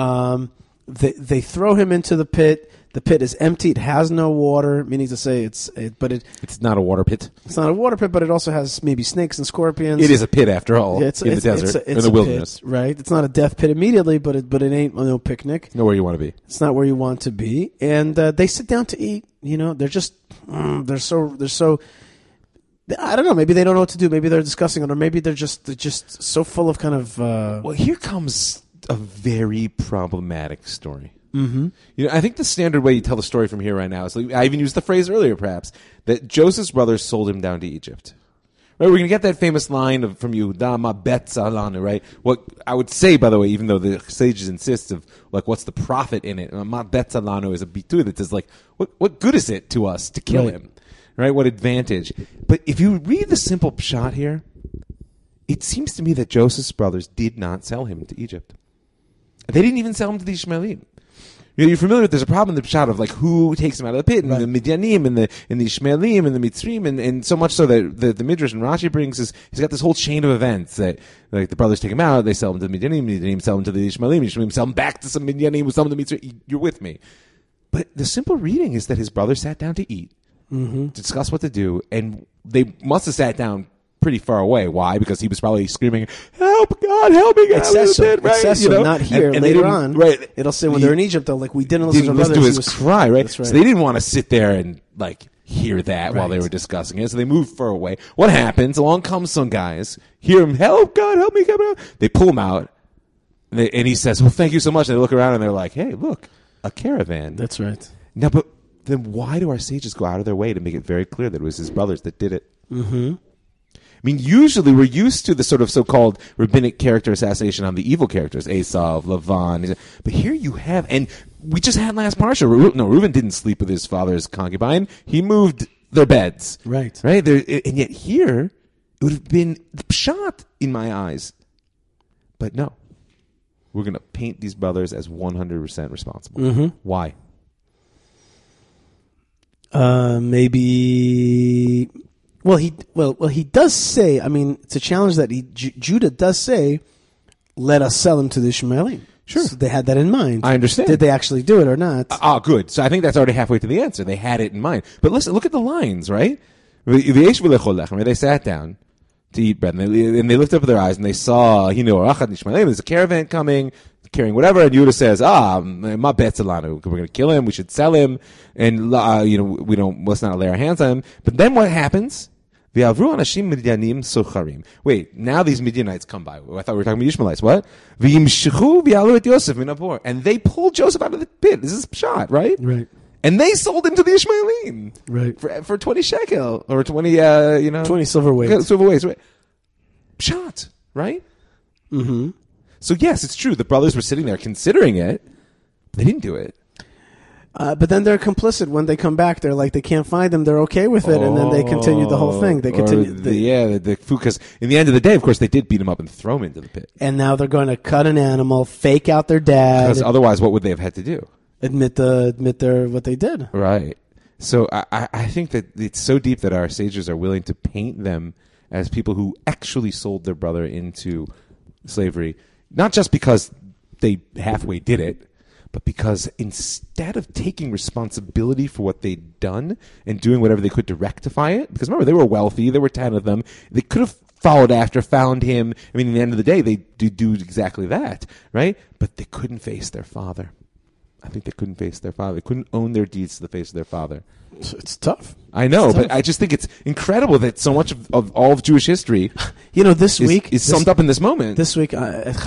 They throw him into the pit. The pit is empty. It has no water, meaning to say it's not a water pit. It's not a water pit, but it also has maybe snakes and scorpions. It is a pit after all. Yeah, in the desert, in the wilderness, pit, right? It's not a death pit immediately, but it ain't no picnic. Not where you want to be. It's not where you want to be. And they sit down to eat. You know, they're just they're so. I don't know. Maybe they don't know what to do. Maybe they're discussing it, or maybe they're just so full of kind of. Well, here comes a very problematic story. Mm-hmm. You know, I think the standard way you tell the story from here right now is, I even used the phrase earlier, perhaps, that Joseph's brothers sold him down to Egypt. Right? We're going to get that famous line from Yehuda, ma betz alanu, right? What I would say, by the way, even though the sages insist of, like, what's the profit in it? Ma betz alanu is a bitu that says, like, what good is it to us to kill him? Right? What advantage? But if you read the simple pshat here, it seems to me that Joseph's brothers did not sell him to Egypt. They didn't even sell him to the Ishmaelim. You're familiar with, there's a problem in the pshat of, like, who takes him out of the pit, and the Midyanim, and the Ishmaelim, and the Mitzrim, and so much so that the Midrash and Rashi brings is, he's got this whole chain of events that, like, the brothers take him out, they sell him to the Midyanim sell him to the Ishmaelim sell him back to some Midyanim, who sell him to the Mitzrim. You're with me. But the simple reading is that his brothers sat down to eat, to discuss what to do, and they must have sat down pretty far away. Why? Because he was probably screaming, "Help, God, help me!" It says so. Right? It says so. Not here. And later on, right? It'll say when they're in Egypt, they'll we didn't listen to his cry, right? That's right. So they didn't want to sit there and, like, hear that while they were discussing it, so they move far away. What happens? Along comes some guys, hear him, help, God, help me, come out. They pull him out, and he says, well, thank you so much. And they look around, and they're like, hey, look, a caravan. That's right. Now, but then why do our sages go out of their way to make it very clear that it was his brothers that did it? Mm-hmm. I mean, usually we're used to the sort of so-called rabbinic character assassination on the evil characters, Esav, Lavan. But here you have, and we just had last parsha. Reuven didn't sleep with his father's concubine. He moved their beds. Right. Right? And yet here, it would have been the pshat in my eyes. But no. We're going to paint these brothers as 100% responsible. Mm-hmm. Why? Maybe... Well, he does say. I mean, it's a challenge that Judah does say. Let us sell him to the Ishmaelim. Sure, so they had that in mind. I understand. Did they actually do it or not? Good. So I think that's already halfway to the answer. They had it in mind. But listen, look at the lines, right? They sat down to eat bread, and they lifted up their eyes, and they saw, there's a caravan coming, carrying whatever, and Yehuda says, ma betzalanu, we're going to kill him, we should sell him, and let's not lay our hands on him. But then what happens? Wait, now these Midianites come by. I thought we were talking about Ishmaelites. What? And they pulled Joseph out of the pit. This is pshat, right? Right. And they sold him to the Ishmaelim. Right. For 20 shekel, or 20, 20 silver weights. Silver weights, right? Pshat, right? Mm-hmm. So yes, it's true. The brothers were sitting there considering it. They didn't do it. But then they're complicit when they come back. They're like, they can't find them. They're okay with it, and then they continue the whole thing. They continue. The food, because in the end of the day, of course, they did beat him up and throw him into the pit. And now they're going to cut an animal, fake out their dad. Because otherwise, what would they have had to do? Admit their what they did. Right. So I think that it's so deep that our sages are willing to paint them as people who actually sold their brother into slavery, not just because they halfway did it, but because instead of taking responsibility for what they'd done and doing whatever they could to rectify it, because remember, they were wealthy, there were 10 of them, they could have followed after, found him. I mean, at the end of the day, they do exactly that, right? But they couldn't face their father. I think they couldn't face their father. They couldn't own their deeds to the face of their father. It's tough. I know, but I just think it's incredible that so much of all of Jewish history, this week is summed up in this moment. This week, That's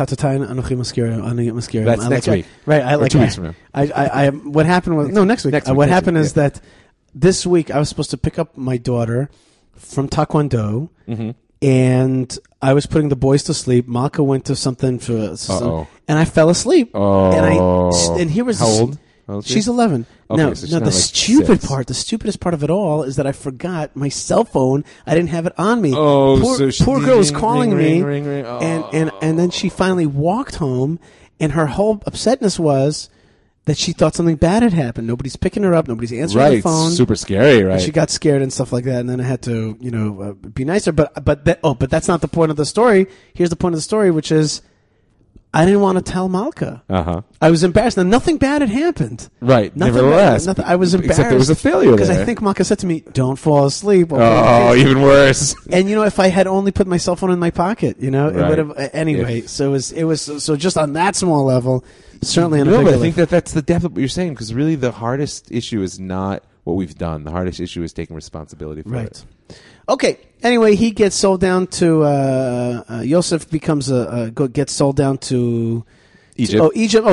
next week, right? I like 2 weeks from now. I what happened was next week. What happened is that this week I was supposed to pick up my daughter from Taekwondo, and I was putting the boys to sleep. Malka went to something and I fell asleep. And here was how old? She's 11. Okay, no, so the stupidest part of it all is that I forgot my cell phone. I didn't have it on me. Poor girl was calling me, and then she finally walked home, and her whole upsetness was that she thought something bad had happened. Nobody's picking her up. Nobody's answering the phone. Super scary, right? And she got scared and stuff like that. And then I had to, be nicer. But that's not the point of the story. Here's the point of the story, which is, I didn't want to tell Malka. I was embarrassed. Now, nothing bad had happened. Right. Nevertheless. I was embarrassed. Except there was a failure because I think Malka said to me, don't fall asleep. Even worse. And, if I had only put my cell phone in my pocket, it would have... Anyway, so it was so just on that small level, certainly on a bigger level. I think that's the depth of what you're saying, because really the hardest issue is not what we've done. The hardest issue is taking responsibility for it. Okay. Anyway, he gets sold down to Yosef gets sold down to Egypt. Egypt.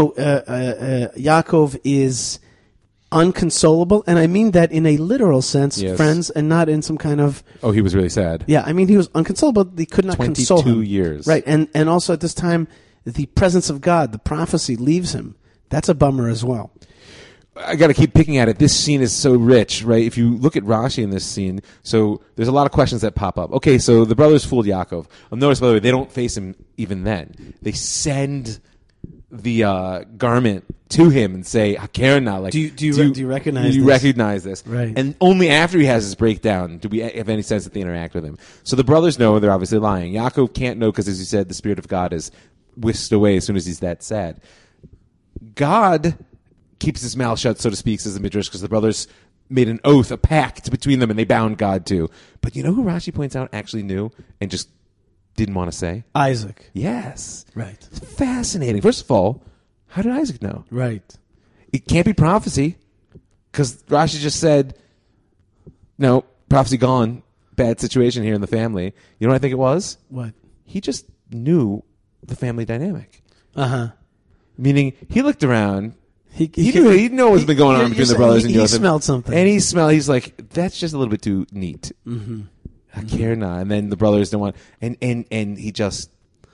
Yaakov is unconsolable, and I mean that in a literal sense, friends, and not in some kind of. He was really sad. Yeah, I mean he was unconsolable. He could not console him. 22 years. Right, and also at this time, the presence of God, the prophecy, leaves him. That's a bummer as well. I got to keep picking at it. This scene is so rich, right? If you look at Rashi in this scene, so there's a lot of questions that pop up. Okay, so the brothers fooled Yaakov. Notice, by the way, they don't face him even then. They send the garment to him and say, "Hakerna." Like, do you recognize? Do you recognize this? Right. And only after he has his breakdown do we have any sense that they interact with him. So the brothers know they're obviously lying. Yaakov can't know because, as you said, the Spirit of God is whisked away as soon as he's that sad. God keeps his mouth shut, so to speak, says the Midrash, because the brothers made an oath, a pact between them, and they bound God to. But you know who Rashi points out actually knew and just didn't want to say? Isaac. Yes. Right. Fascinating. First of all, how did Isaac know? Right. It can't be prophecy, because Rashi just said No, prophecy gone. Bad situation here in the family. You know what I think it was? What? He just knew the family dynamic. Uh-huh. Meaning, he looked around. He knew what's been going on between the brothers and Yosef. He smelled something. And he's like, that's just a little bit too neat. Mm-hmm. I care not. And then the brothers don't want, and he just,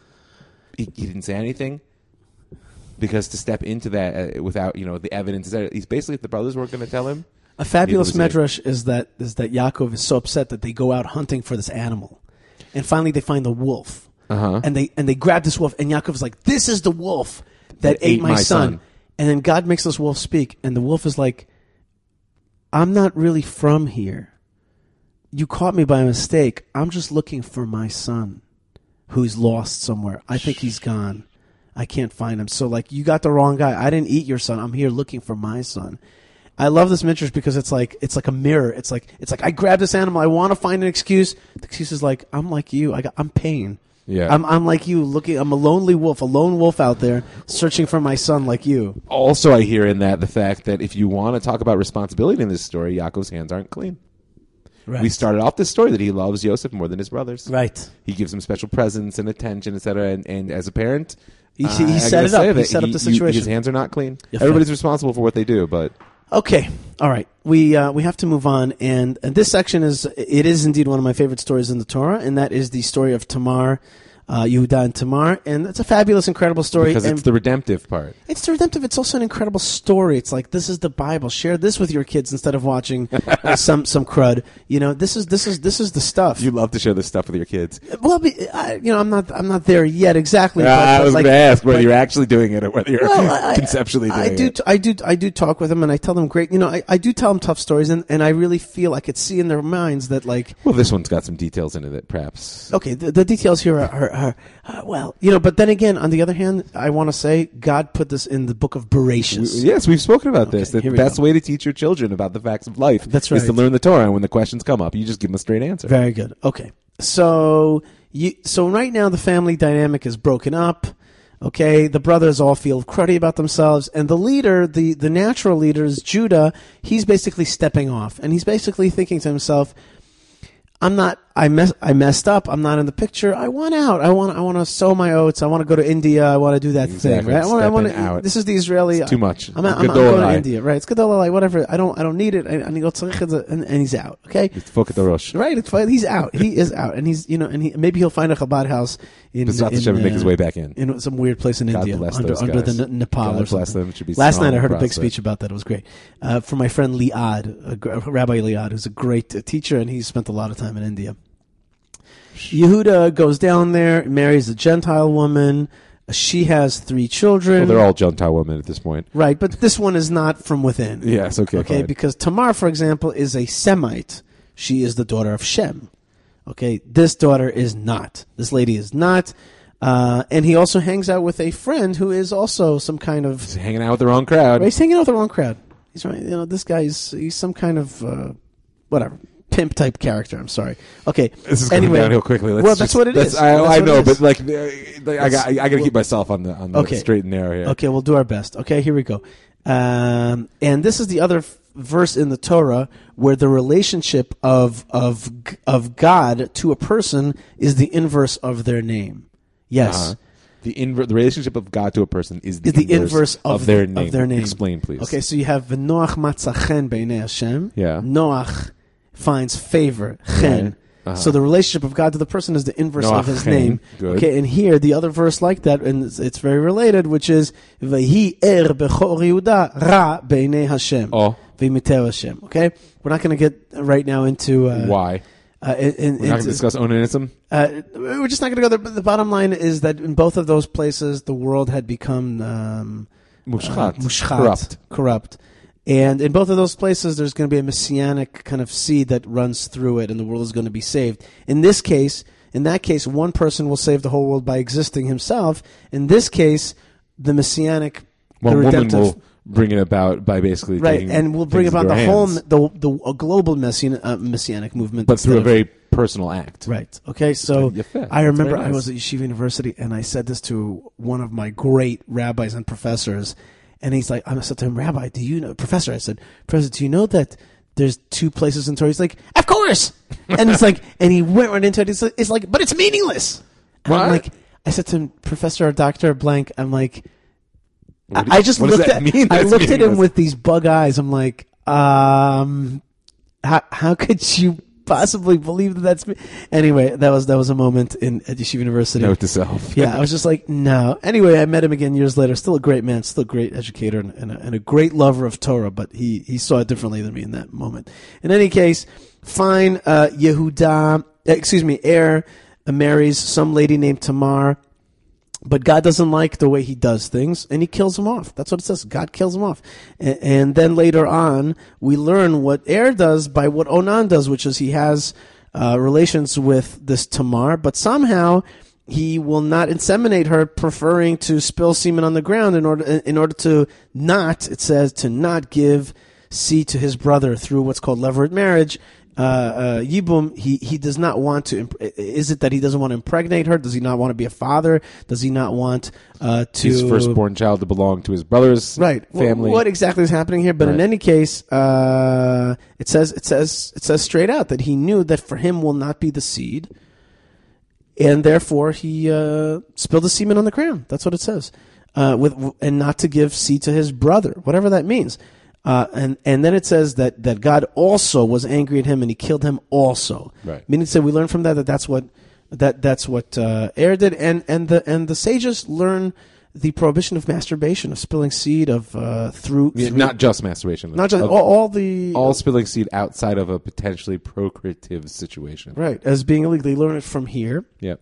he didn't say anything. Because to step into that without, the evidence, he's basically, if the brothers weren't going to tell him. A fabulous medrash is that Yaakov is so upset that they go out hunting for this animal. And finally they find the wolf. Uh-huh. And they grab this wolf, and Yaakov's like, this is the wolf that ate my son. And then God makes this wolf speak, and the wolf is like, I'm not really from here. You caught me by mistake. I'm just looking for my son who's lost somewhere. I think he's gone. I can't find him. So, you got the wrong guy. I didn't eat your son. I'm here looking for my son. I love this midrash because it's like a mirror. It's like I grabbed this animal. I want to find an excuse. The excuse is like, I'm like you. I'm pain. Yeah. I'm like you. I'm a lone wolf out there searching for my son like you. Also, I hear in that the fact that if you want to talk about responsibility in this story, Yaakov's hands aren't clean. Right. We started off this story that he loves Yosef more than his brothers. Right. He gives him special presents and attention, etc. And as a parent, he set it up. He set up the situation. His hands are not clean. Everybody's responsible for what they do, but. Okay, all right. We have to move on, and this section is indeed one of my favorite stories in the Torah, and that is the story of Tamar, Yehuda and Tamar, and it's a fabulous, incredible story. Because it's the redemptive part. It's the redemptive. It's also an incredible story. It's like, this is the Bible. Share this with your kids instead of watching some crud. This is the stuff. You love to share this stuff with your kids. Well, I'm not there yet exactly. I was going to ask whether you're actually doing it or whether you're conceptually doing it. I do talk with them, and I tell them great. I do tell them tough stories, and I really feel I could see in their minds that Well, this one's got some details in it that perhaps. Okay, the details here are but then again, on the other hand, I want to say God put this in the book of Bereshit. Yes, we've spoken about this. The best way to teach your children about the facts of life is to learn the Torah, and when the questions come up, you just give them a straight answer. Very good. Okay, so right now the family dynamic is broken up. Okay, the brothers all feel cruddy about themselves, and the leader, the natural leader, is Judah. He's basically stepping off, and he's basically thinking to himself, I messed up. I'm not in the picture. I want out. I want to sow my oats. I want to go to India. I want to do that thing. Right? I want to. This is the Israeli. It's too much. I'm going to India. Right? It's Gedolai. Whatever. I don't need it. And he goes and he's out. Okay. It's Fokat Rosh. Right. It's fine. He's out. He is out, and he's maybe he'll find a Chabad house in make his way back in some weird place in India under the Nepal God or something. Bless them. It should be Last night I heard a big speech about that. It was great from my friend Liad, Rabbi Liad, who's a great teacher, and he's spent a lot of time in India. Yehuda goes down there, marries a Gentile woman. She has 3 children. Well, they're all Gentile women at this point. Right, but this one is not from within. Yes, okay. Okay, because Tamar, for example, is a Semite. She is the daughter of Shem. Okay, this daughter is not. This lady is not. And he also hangs out with a friend who is also some kind of... He's hanging out with the wrong crowd. Right, he's hanging out with the wrong crowd. He's right. This guy he's some kind of... whatever. Pimp type character. I'm sorry. Okay. This is going downhill quickly. That's what it is. I know, but I got to keep myself on the straight and narrow here. Okay, we'll do our best. Okay, here we go. And this is the other verse in the Torah where the relationship of God to a person is the inverse of their name. Yes. The relationship of God to a person is the inverse of their name. Explain, please. Okay, so you have V'noach matzachen b'nei Hashem. Yeah. Noach finds favor, chen. Right. So the relationship of God to the person is the inverse of his name. Good. Okay, and here the other verse like that, and it's very related, which is V'hi bechor Yehuda ra b'nei Hashem. V'imiter Hashem. Okay, we're not going to get right now into why. We're not going to discuss onanism. We're just not going to go there. But the bottom line is that in both of those places, the world had become mushchat, corrupt. And in both of those places, there's going to be a messianic kind of seed that runs through it, and the world is going to be saved. In that case, one person will save the whole world by existing himself. In this case, the messianic, woman will bring it about by basically taking and we'll bring about the global messianic movement, but through a very personal act. Right. Okay. So I remember I was at Yeshiva University, and I said this to one of my great rabbis and professors. And he's like, I said to him, Rabbi, Professor, I said, do you know that there's 2 places in Torah. He's like, of course. And it's like, and he went right into it. It's like, but it's meaningless. And I'm like, I said to him, Professor or Doctor Blank, I'm like, I just looked at him with these bug eyes. I'm like, how could you possibly believe that that's me? Anyway, that was a moment at Yeshiva University. Note to self. Yeah, I was just like, no. Anyway, I met him again years later. Still a great man, still a great educator, and a great lover of Torah. But he saw it differently than me in that moment. In any case, fine. Er marries some lady named Tamar. But God doesn't like the way he does things, and he kills him off. That's what it says. God kills him off. And then later on, we learn what Er does by what Onan does, which is he has relations with this Tamar, but somehow he will not inseminate her, preferring to spill semen on the ground in order to not, it says, to not give seed to his brother through what's called levirate marriage. Yibum, he does not want to. Is it that he doesn't want to impregnate her? Does he not want to be a father? Does he not want to his firstborn child to belong to his brother's family? What exactly is happening here? But in any case, it says straight out that he knew that for him will not be the seed, and therefore he spilled the semen on the ground. That's what it says, and not to give seed to his brother, whatever that means. And then it says that God also was angry at him and he killed him also. Right. Meaning to say we learn from that's what Er did, and the sages learn the prohibition of masturbation, of spilling seed, of through not just masturbation, not just all spilling seed outside of a potentially procreative situation. Right, as being illegal. They learn it from here. Yep.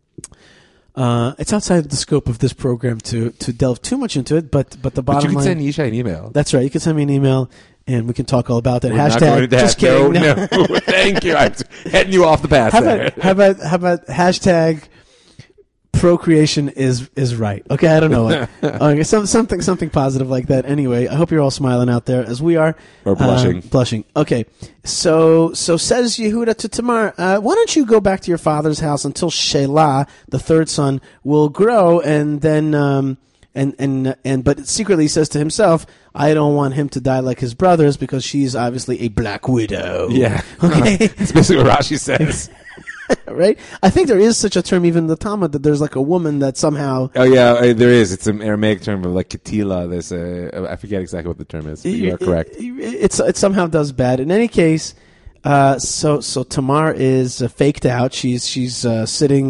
It's outside the scope of this program to delve too much into it, but the bottom line... But you can send Yishai an email. That's right. You can send me an email, and we can talk all about that. We're hashtag... Just kidding. No. Thank you. I'm heading you off the path there. How about hashtag procreation is right? Okay, I don't know what. Okay, something positive like that. Anyway, I hope you're all smiling out there as we are. Or blushing. Blushing. Okay. So says Yehuda to Tamar, why don't you go back to your father's house until Shelah, the third son, will grow, and then but secretly he says to himself, I don't want him to die like his brothers because she's obviously a black widow. Yeah. Okay. That's basically what Rashi says. Right? I think there is such a term even in the Talmud, that there's like a woman that somehow... Oh, yeah, there is. It's an Aramaic term of like ketila. There's I forget exactly what the term is, but you are correct. It somehow does bad. In any case, so Tamar is faked out. She's sitting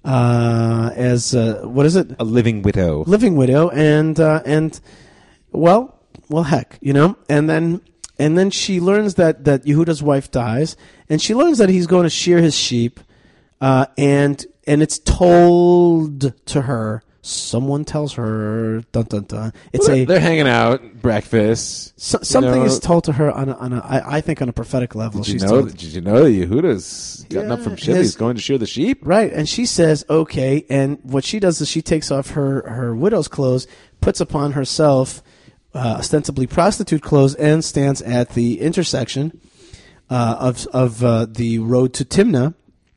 as, what is it? A living widow. Living widow, and well, heck, you know? And then she learns that Yehuda's wife dies, and she learns that he's going to shear his sheep, and it's told to her. Someone tells her, dun dun dun. They're hanging out, breakfast. Something is told to her I think on a prophetic level. Did you know that Yehuda's gotten up from Shiva? He's going to shear the sheep, right? And she says, okay. And what she does is she takes off her widow's clothes, puts upon herself ostensibly prostitute clothes, and stands at the intersection of the road to Timnah.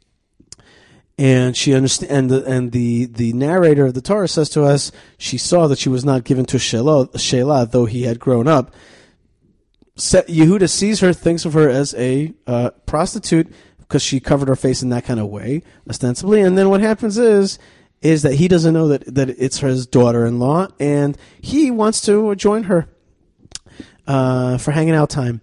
And she understands, and the narrator of the Torah says to us, she saw that she was not given to Shelah, though he had grown up. Yehuda sees her, thinks of her as a prostitute because she covered her face in that kind of way, ostensibly. And then what happens is that he doesn't know that it's his daughter-in-law, and he wants to join her for hanging out time.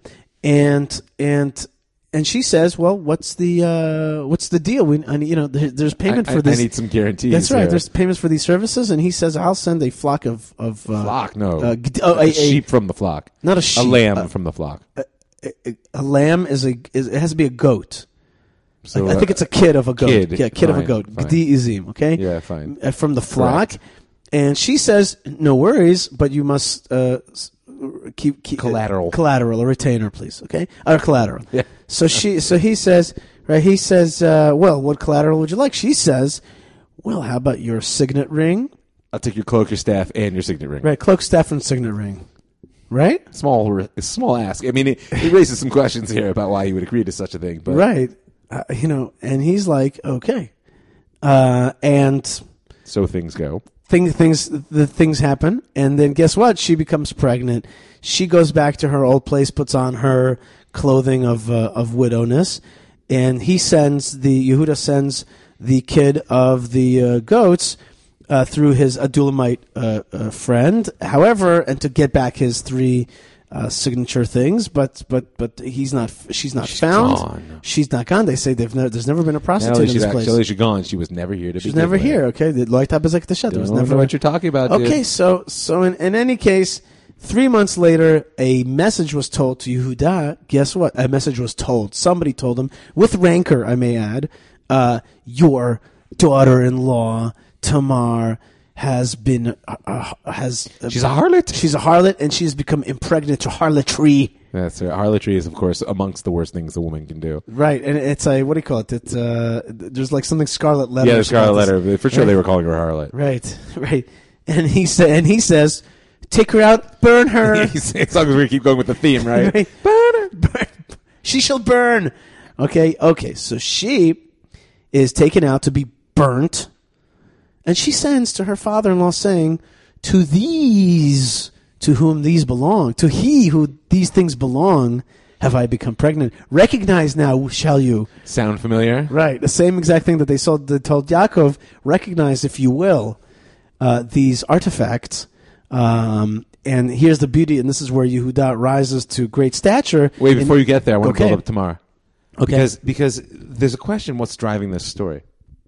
And she says, "Well, what's the deal? There's payment for this. I need some guarantees." That's right. There's payments for these services, and he says, "I'll send a flock of flock. No, a sheep from the flock, not a sheep, a lamb from the flock. A lamb it has to be a goat. So I think it's a kid of a goat. Kid of a goat. Gdi izim. Okay. Yeah, fine. From the flock, correct. And she says, "No worries, but you must." Keep collateral, a retainer, please. Okay, or collateral. Yeah. So he says, right? He says, well, what collateral would you like? She says, well, how about your signet ring? I'll take your cloak, your staff, and your signet ring. Right, cloak, staff, and signet ring. Right? Small ask. I mean, it raises some questions here about why he would agree to such a thing. But right, and he's like, okay, and so things go. Things happen, and then guess what? She becomes pregnant. She goes back to her old place, puts on her clothing of widowness, and Yehuda sends the kid of the goats through his Adulamite friend. However, and to get back his 3 signature things, but she's not found. Gone. She's not gone. They say there's never been a prostitute in this place. She's gone. She was never here to be. She's never here. Okay, the Loitab Bezek Tashat. There was never what you're talking about. Okay, dude. so in any case, 3 months later, a message was told to Yehuda. Guess what? A message was told. Somebody told him, with rancor, I may add, your daughter-in-law Tamar has been she's a harlot. She's a harlot, and she's become impregnant to harlotry. That's right. Harlotry is, of course, amongst the worst things a woman can do. Right, and it's a, what do you call it? It's there's like something Scarlet Letter. Yeah, the Scarlet Letter. For sure, right? They were calling her harlot. Right. And he says, take her out, burn her. As long as we're going to keep going with the theme, right? Burn her. She shall burn. Okay. So she is taken out to be burnt. And she sends to her father-in-law saying, to these, to whom these belong, to he who these things belong, have I become pregnant. Recognize now, shall you? Sound familiar? Right. The same exact thing that they told Yaakov. Recognize, if you will, these artifacts. And here's the beauty, and this is where Yehuda rises to great stature. Wait, before you get there, I want to build up Tamar. Okay. Because there's a question, what's driving this story?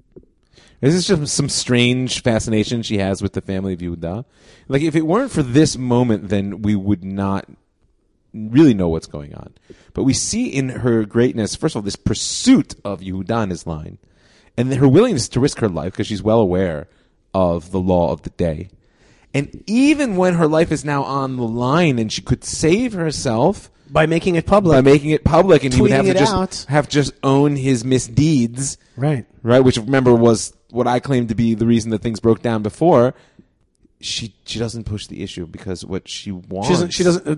Is this just some strange fascination she has with the family of Yehuda? Like, if it weren't for this moment, then we would not really know what's going on. But we see in her greatness, first of all, this pursuit of Yehuda in his line, and her willingness to risk her life, because she's well aware of the law of the day. And even when her life is now on the line and she could save herself by making it public, and he would have to just own his misdeeds, right, which, remember, was what I claimed to be the reason that things broke down before. She doesn't push the issue because what she wants. She doesn't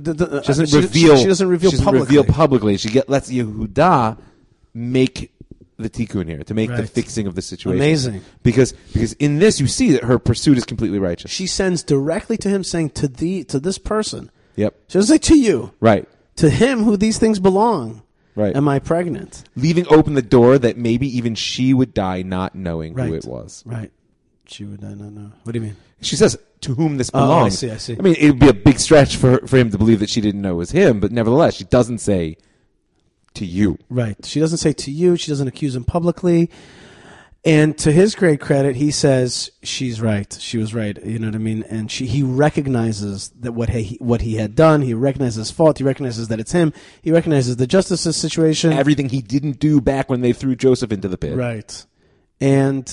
reveal publicly. She lets Yehuda make the tikkun here, to make the fixing of the situation. Amazing. Because in this you see that her pursuit is completely righteous. She sends directly to him, saying to this person. Yep. She doesn't say to you. Right. To him who these things belong. Right. Am I pregnant? Leaving open the door that maybe even she would die not knowing who it was. Right. She would die not know. What do you mean? She says, to whom this belongs. I see. I mean, it would be a big stretch for him to believe that she didn't know it was him, but nevertheless, she doesn't say to you. Right. She doesn't say to you. She doesn't accuse him publicly. And to his great credit, he says she's right. She was right. You know what I mean? And he recognizes that what he had done. He recognizes his fault. He recognizes that it's him. He recognizes the justice's situation. Everything he didn't do back when they threw Joseph into the pit. Right. And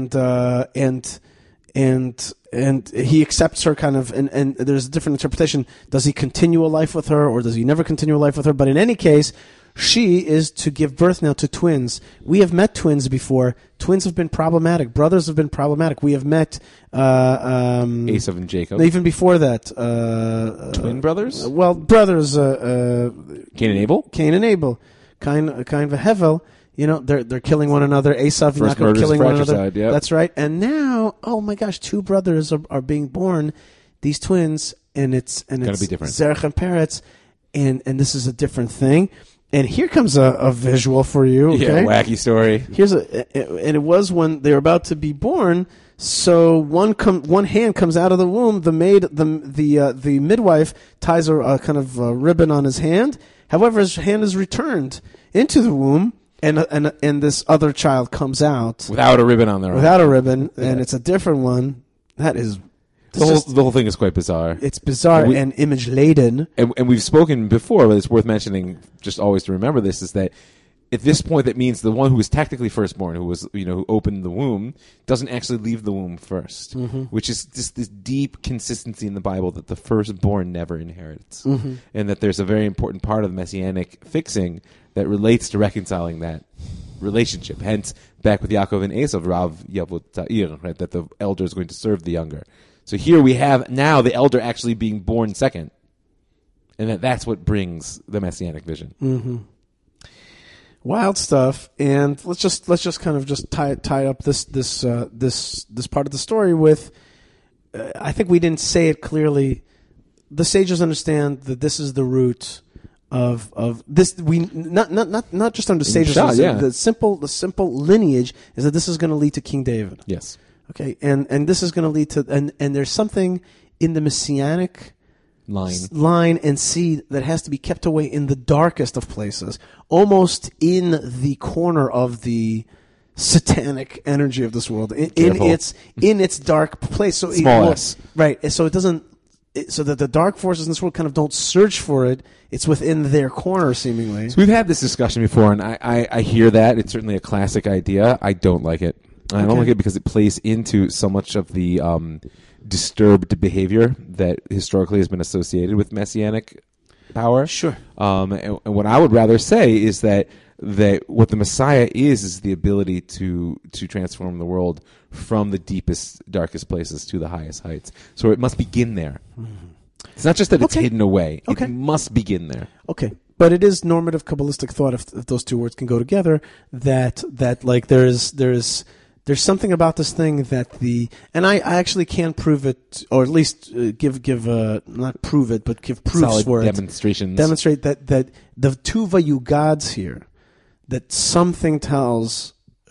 he accepts her kind of, and there's a different interpretation. Does he continue a life with her, or does he never continue a life with her? But in any case, she is to give birth now to twins. We have met twins before. Twins have been problematic. Brothers have been problematic. We have met Esav and Jacob. Even before that, twin brothers. Brothers. Cain and Abel. Kind of a Hevel. You know, they're killing one another. Esav and Jacob killing one another. Yep. That's right. And now, oh my gosh, 2 brothers are being born. These twins, and it's be different. Zerach and Peretz, and this is a different thing. And here comes a visual for you. Okay? Yeah, wacky story. And it was when they were about to be born. So one hand comes out of the womb. The maid, the midwife ties a kind of ribbon on his hand. However, his hand is returned into the womb, and this other child comes out without a ribbon on their arm. Without a ribbon, and it's a different one. That is. The whole thing is quite bizarre. It's bizarre and image laden. And we've spoken before, but it's worth mentioning, just always to remember this, is that at this point that means the one who was technically firstborn, who opened the womb, doesn't actually leave the womb first, which is just this deep consistency in the Bible that the firstborn never inherits, and that there's a very important part of the messianic fixing that relates to reconciling that relationship. Hence, back with Yaakov and Esav, Rav Yavot Ta'ir, right, that the elder is going to serve the younger. So here we have now the elder actually being born second, and that's what brings the messianic vision. Mm-hmm. Wild stuff, and let's just kind of just tie up this part of the story with. I think we didn't say it clearly. The sages understand that this is the root this. We not just under sages. The simple lineage is that this is going to lead to King David. Yes. Okay, and this is going to lead to and there's something in the messianic line and seed that has to be kept away in the darkest of places, almost in the corner of the satanic energy of this world, in its dark place. So right. So it doesn't. So that the dark forces in this world kind of don't search for it. It's within their corner, seemingly. So we've had this discussion before, and I hear that. It's certainly a classic idea. I don't like it. I don't like it because it plays into so much of the disturbed behavior that historically has been associated with messianic power. Sure. And what I would rather say is that what the Messiah is the ability to transform the world from the deepest, darkest places to the highest heights. So it must begin there. Mm-hmm. It's not just that it's hidden away. It must begin there. Okay. But it is normative Kabbalistic thought, if those two words can go together, that like there's something about this thing that and I actually can prove it, or at least give not prove it, but give proofs solid for demonstrations. Demonstrate that the Tuva Yugads here, that something tells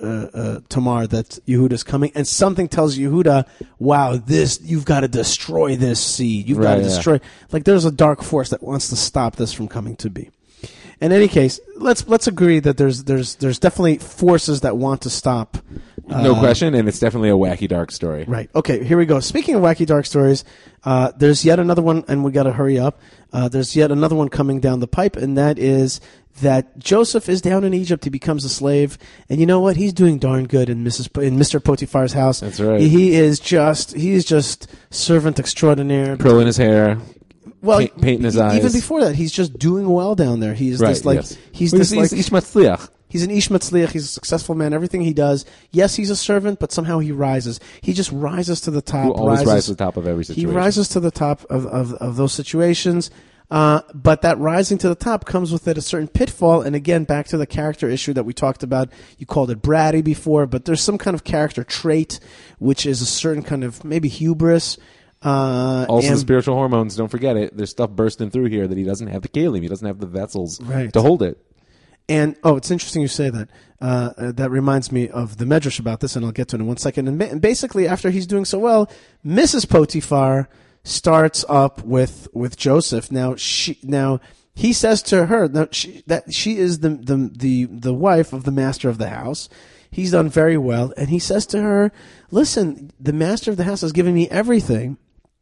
Tamar that Yehuda's coming, and something tells Yehuda, wow, you've got to destroy this seed. You've got to destroy. Like there's a dark force that wants to stop this from coming to be. In any case, let's agree that there's definitely forces that want to stop. No question, and it's definitely a wacky dark story. Right. Okay, here we go. Speaking of wacky dark stories, there's yet another one, and we got to hurry up. There's yet another one coming down the pipe, and that is that Joseph is down in Egypt. He becomes a slave, and you know what? He's doing darn good in Mr. Potiphar's house. That's right. He is just servant extraordinaire. Curling his hair. Well, painting his eyes. Even before that, he's just doing well down there. He's this like he's Ish Matzliach. He's an Ish Matzliach. He's a successful man. Everything he does, yes, he's a servant, but somehow he rises. He just rises to the top. He always rises to the top of every situation. He rises to the top of those situations. But that rising to the top comes with it a certain pitfall. And again, back to the character issue that we talked about. You called it bratty before, but there's some kind of character trait, which is a certain kind of maybe hubris. Also, the spiritual hormones, don't forget it. There's stuff bursting through here that he doesn't have the kalim. He doesn't have the vessels to hold it. And, it's interesting you say that. That reminds me of the Medrash about this, and I'll get to it in 1 second. And basically, after he's doing so well, Mrs. Potiphar starts up with Joseph. Now he says to her that she is the wife of the master of the house. He's done very well, and he says to her, "Listen, the master of the house has given me everything."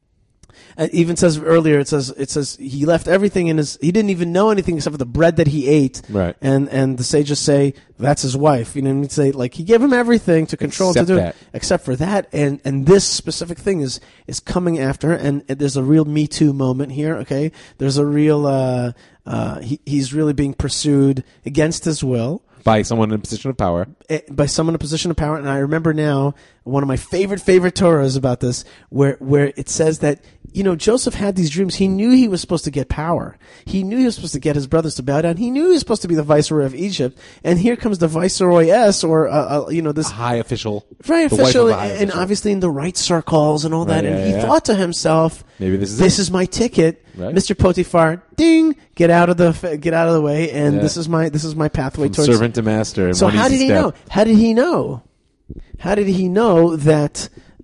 It even says earlier, it says he left everything he didn't even know anything except for the bread that he ate. Right. And the sages say that's his wife. You know what I mean? Say like he gave him everything to control except to do that. Except for that. And this specific thing is coming after her, and there's a real Me Too moment here, okay? There's a real he's really being pursued against his will. By someone in a position of power. By someone in a position of power. And I remember now one of my favorite Torahs about this, where it says that, Joseph had these dreams. He knew he was supposed to get power. He knew he was supposed to get his brothers to bow down. He knew he was supposed to be the viceroy of Egypt. And here comes the viceroyess, or, this high official. Right, official. And obviously in the right circles and all that. And he thought to himself, maybe this is my ticket. Right. Mr. Potiphar, ding, get out of the way. And this is my pathway from towards servant to master. So how did he know? How did he know? How did he know that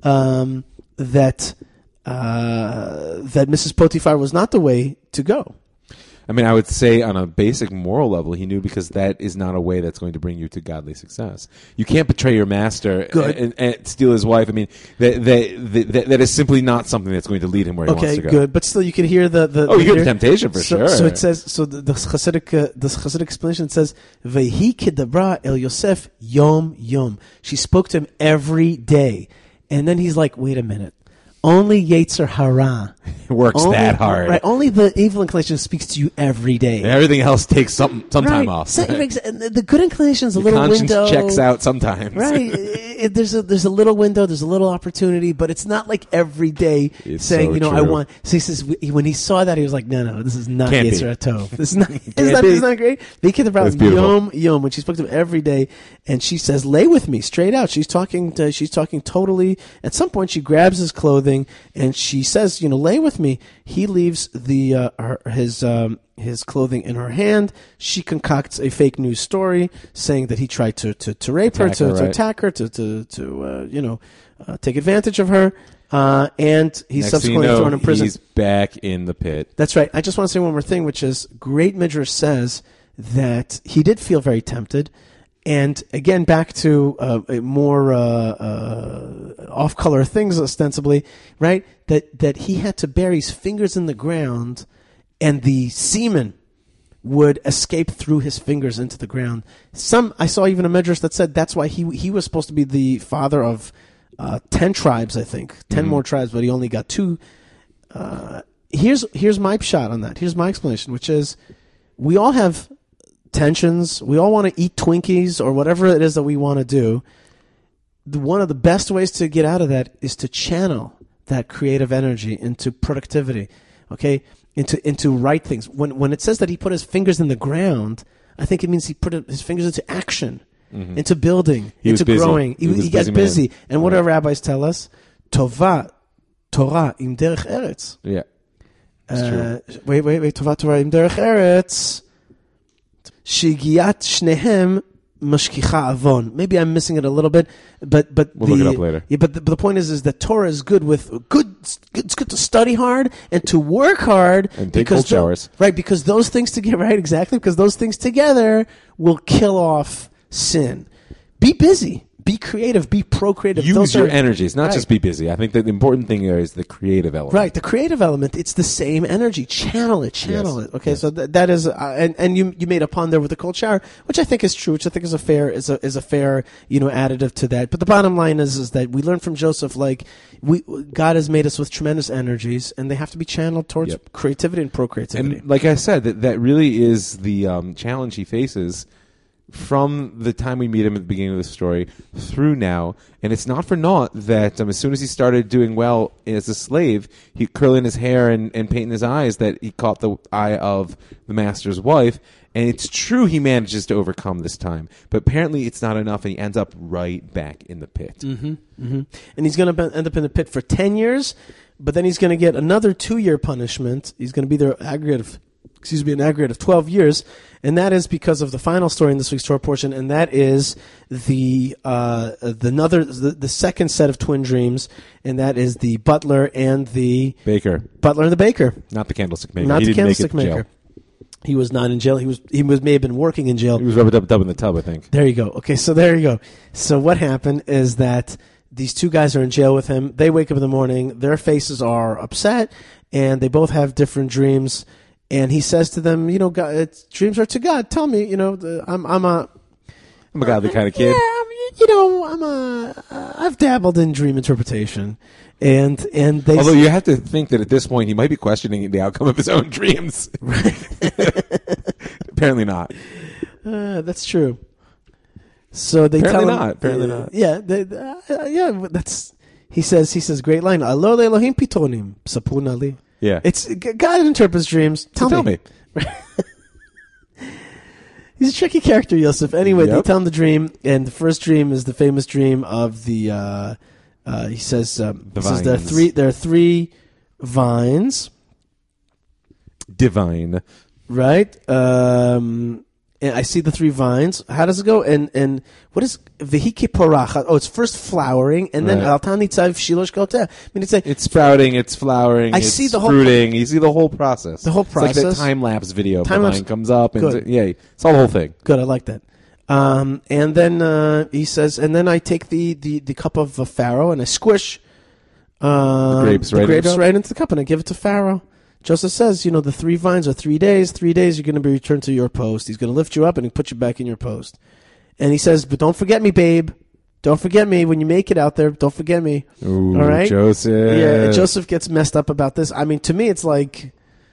Mrs. Potiphar was not the way to go? I mean, I would say on a basic moral level, he knew, because that is not a way that's going to bring you to godly success. You can't betray your master and steal his wife. I mean, that is simply not something that's going to lead him where he wants to go. Okay, good. But still, you can hear the you hear the temptation for sure. So it says, the Chassidic explanation says, Vehi kidabra el Yosef yom yom. She spoke to him every day. And then he's like, wait a minute. Only Yetzer Hara works that hard. Right. Only the evil inclination speaks to you every day. Everything else takes some time off. So, the good inclination is a little conscience window. Checks out sometimes. Right. There's a little window. There's a little opportunity, but it's not like every day saying, so I want. So he says when he saw that, he was like, no, this is not Yetzer Tov. This is not. Isn't that great? They kid about Yom when she spoke to him every day, and she says, "Lay with me," straight out. She's talking totally. At some point, she grabs his clothing and she says, "Lay with me." He leaves his his clothing in her hand. She concocts a fake news story saying that he tried to rape her, to attack her, to take advantage of her. And he's subsequently thrown in prison. He's back in the pit. That's right. I just want to say one more thing, which is Great Midrash says that he did feel very tempted. And again, back to more off-color things, ostensibly, right? That he had to bury his fingers in the ground, and the semen would escape through his fingers into the ground. I saw even a midrash that said that's why he was supposed to be the father of 10 tribes, I think, 10 more tribes, but he only got 2. Here's my shot on that. Here's my explanation, which is we all have tensions. We all want to eat Twinkies or whatever it is that we want to do. One of the best ways to get out of that is to channel that creative energy into productivity, okay? Into right things. When it says that he put his fingers in the ground, I think it means he put his fingers into action, into building, into growing. He got busy. And what do rabbis tell us? Torah im derech eretz. Yeah. Wait. Torah im derech eretz. Shigiat shnehem mashkicha avon. Maybe I'm missing it a little bit, but we'll look it up later. Yeah, but the point is that Torah is good It's good to study hard and to work hard and take cold showers. Right, because those things together, right, exactly, because those things together will kill off sin. Be busy. Be creative. Be procreative. Use your energies, not just be busy. I think that the important thing here is the creative element. Right, the creative element. It's the same energy. Channel it. Okay, so that is, and you made a pun there with the cold shower, which I think is true. Which I think is a fair additive to that. But the bottom line is that we learn from Joseph, like God has made us with tremendous energies, and they have to be channeled towards creativity and procreativity. And like I said, that really is the challenge he faces from the time we meet him at the beginning of the story through now. And it's not for naught that as soon as he started doing well as a slave, he curling his hair and painting his eyes, that he caught the eye of the master's wife. And it's true he manages to overcome this time. But apparently it's not enough, and he ends up right back in the pit. And he's going to end up in the pit for 10 years, but then he's going to get another 2-year punishment. He's going to be there an aggregate of 12 years, and that is because of the final story in this week's Torah portion, and that is the second set of twin dreams, and that is the butler and the baker. Not the candlestick maker. Not he the didn't candlestick make it to maker. jail. He was not in jail. He may have been working in jail. He was rubbed up in the tub, I think. There you go. Okay, so there you go. So what happened is that these two guys are in jail with him. They wake up in the morning. Their faces are upset, and they both have different dreams. And he says to them, God, dreams are to God. Tell me, I'm a godly kind of kid. Yeah, I've dabbled in dream interpretation. And they. Although you have to think that at this point he might be questioning the outcome of his own dreams. Apparently not. That's true. So they apparently tell him. Apparently not. Yeah. He says, great line. Alo Elohim pitonim sapun ali. Yeah. It's God interprets dreams. Tell me. He's a tricky character, Yosef. Anyway, They tell him the dream, and the first dream is the famous dream of the. He says there are three vines. Divine. Right. And I see the 3 vines. How does it go? And what is vehike porachat? Oh, it's first flowering, and then al tanitzav shilosh koteh. I mean, it's sprouting, it's flowering, it's see the fruiting. You see the whole process. The whole process. It's like that time lapse video. The vine comes up, and it's all the whole thing. Good, I like that. And then he says, and then I take the cup of Pharaoh and I squish the grapes right into the cup, and I give it to Pharaoh. Joseph says, the 3 vines are 3 days. 3 days, you're going to be returned to your post. He's going to lift you up and put you back in your post. And he says, but don't forget me, babe. Don't forget me when you make it out there. Don't forget me. Ooh, all right, Joseph. Yeah, Joseph gets messed up about this. I mean, to me, it's like,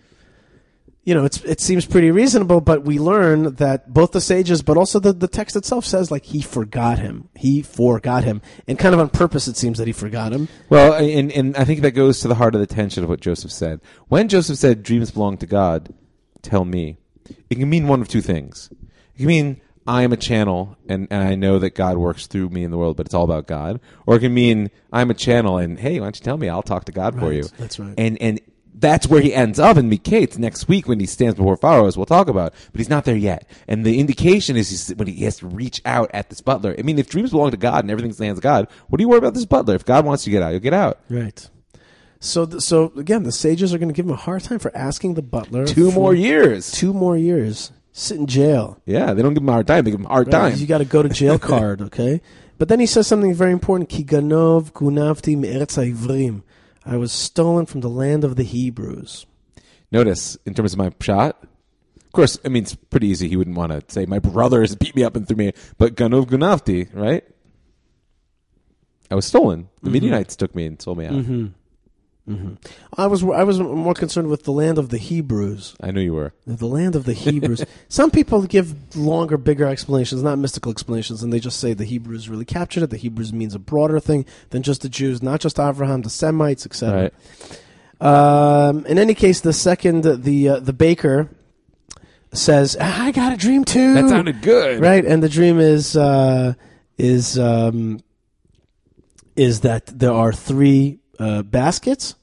it seems pretty reasonable, but we learn that both the sages, but also the text itself says, like, he forgot him. And kind of on purpose, it seems that he forgot him. Well, and I think that goes to the heart of the tension of what Joseph said. When Joseph said, dreams belong to God, tell me, it can mean one of 2 things. It can mean, I am a channel, and I know that God works through me in the world, but it's all about God. Or it can mean, I'm a channel, and hey, why don't you tell me? I'll talk to God for you. That's right. And that's where he ends up in Miketz next week when he stands before Pharaoh, as we'll talk about. But he's not there yet. And the indication is when he has to reach out at this butler. I mean, if dreams belong to God and everything's in the hands of God, what do you worry about this butler? If God wants you to get out, you'll get out. Right. So again, the sages are going to give him a hard time for asking the butler. 2 more years. 2 more years. Sit in jail. Yeah, they don't give him a hard time. They give him a hard time. You got to go to jail card, okay? But then he says something very important. Ki ganov gunavti me'eretz ha'ivrim. I was stolen from the land of the Hebrews. Notice, in terms of my pshat, of course, I mean, it's pretty easy. He wouldn't want to say, my brothers beat me up and threw me. But ganov gunavti, right? I was stolen. The Midianites took me and sold me out. Mm-hmm. Mm-hmm. I was more concerned with the land of the Hebrews. I knew you were. The land of the Hebrews. Some people give longer, bigger explanations, not mystical explanations, and they just say the Hebrews really captured it. The Hebrews means a broader thing than just the Jews, not just Abraham, the Semites, etc. Right. In any case, the baker says, "I got a dream too." That sounded good, right? And the dream is that there are 3 baskets,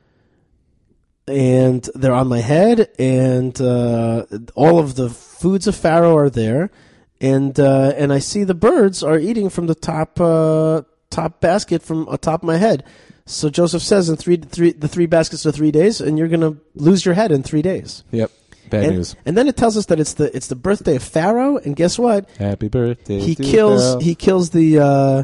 and they're on my head, and all of the foods of Pharaoh are there, and I see the birds are eating from the top basket from atop my head. So Joseph says, the 3 baskets are 3 days, and you're going to lose your head in 3 days. Yep. Bad news. And then it tells us that it's the birthday of Pharaoh, and guess what? Happy birthday. He kills the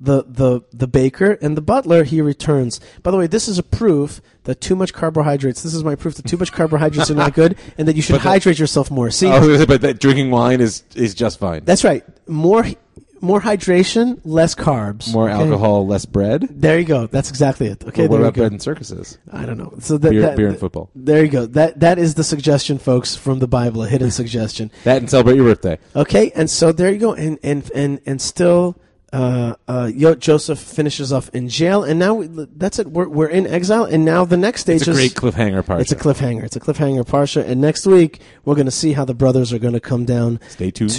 baker, and the butler he returns. By the way, this is a proof that too much carbohydrates. This is my proof that too much carbohydrates are not good, and that you should hydrate yourself more. See, but that drinking wine is just fine. That's right. More hydration, less carbs. More alcohol, less bread. There you go. That's exactly it. Okay. What about bread in circuses? I don't know. So beer and football. There you go. That is the suggestion, folks, from the Bible. A hidden suggestion. That and celebrate your birthday. Okay, and so there you go. And still. Joseph finishes off in jail, and now that's it. We're in exile, and now the next stage is a great cliffhanger parsha. It's a cliffhanger parsha, and next week we're going to see how the brothers are going to come down. Stay tuned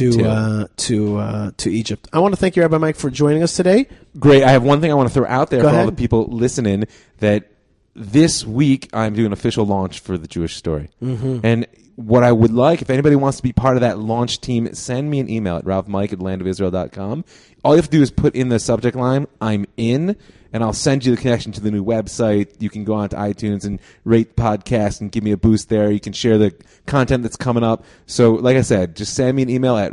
to Egypt. I want to thank you, Rabbi Mike, for joining us today. Great. I have one thing I want to throw out there Go for ahead. all the people listening that this week I'm doing an official launch for the Jewish Story, and what I would like, if anybody wants to be part of that launch team, send me an email at ralphmike@landofisrael.com. All you have to do is put in the subject line, I'm in, and I'll send you the connection to the new website. You can go on to iTunes and rate podcast and give me a boost there. You can share the content that's coming up. So, like I said, just send me an email at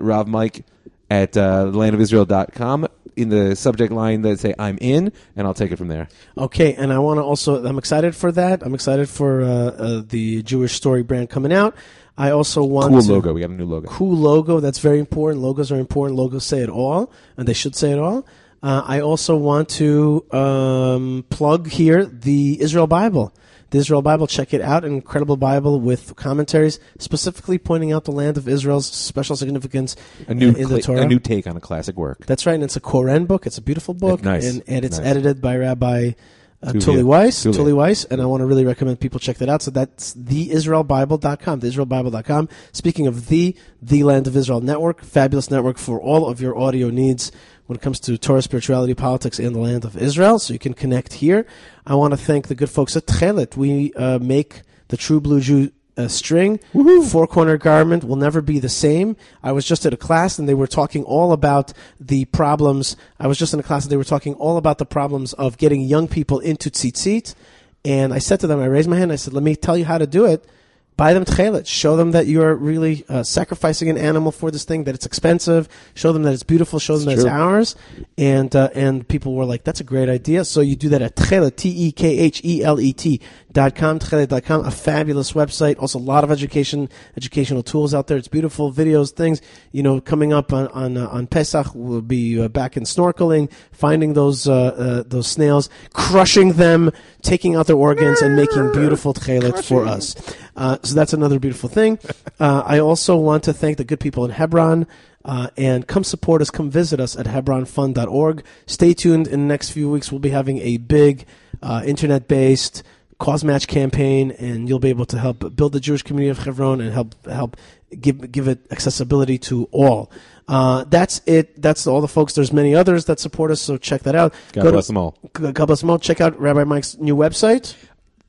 ralphmike@landofisrael.com. In the subject line that say I'm in, and I'll take it from there. Okay, and I want to also, I'm excited for that. I'm excited for the Jewish Story brand coming out. I also want cool logo. We got a new logo. Cool logo. That's very important. Logos are important. Logos say it all, and they should say it all. I also want to plug here the Israel Bible. The Israel Bible, check it out. An incredible Bible with commentaries, specifically pointing out the land of Israel's special significance in the Torah. A new take on a classic work. That's right, and it's a Koren book. It's a beautiful book. Nice. And it's edited by Rabbi Tuli Weiss, and I want to really recommend people check that out. So that's theisraelbible.com, theisraelbible.com. Speaking of the Land of Israel network, fabulous network for all of your audio needs when it comes to Torah, spirituality, politics, and the land of Israel. So you can connect here. I want to thank the good folks at Tchelet. We make the True Blue Jew string. Four-corner garment will never be the same. I was just at a class, and they were talking all about the problems. I was just in a class, and they were talking all about the problems of getting young people into tzitzit. And I said to them, I raised my hand, I said, let me tell you how to do it. Buy them tchelet. Show them that you're really sacrificing an animal for this thing, that it's expensive. Show them that it's beautiful. Show them that it's ours. And people were like, that's a great idea. So you do that at tchelet, TEKHELET.com, tchelet.com, a fabulous website. Also a lot of educational tools out there. It's beautiful, videos, things. You know, coming up on Pesach, we'll be back in snorkeling, finding those snails, crushing them, taking out their organs, and making beautiful tchelet for us. So that's another beautiful thing. I also want to thank the good people in Hebron. And come support us, come visit us at hebronfund.org. Stay tuned. In the next few weeks, we'll be having a big internet-based cause match campaign, and you'll be able to help build the Jewish community of Hebron and help give it accessibility to all. That's it. That's all the folks. There's many others that support us, so check that out. God bless them all. God bless them all. Check out Rabbi Mike's new website.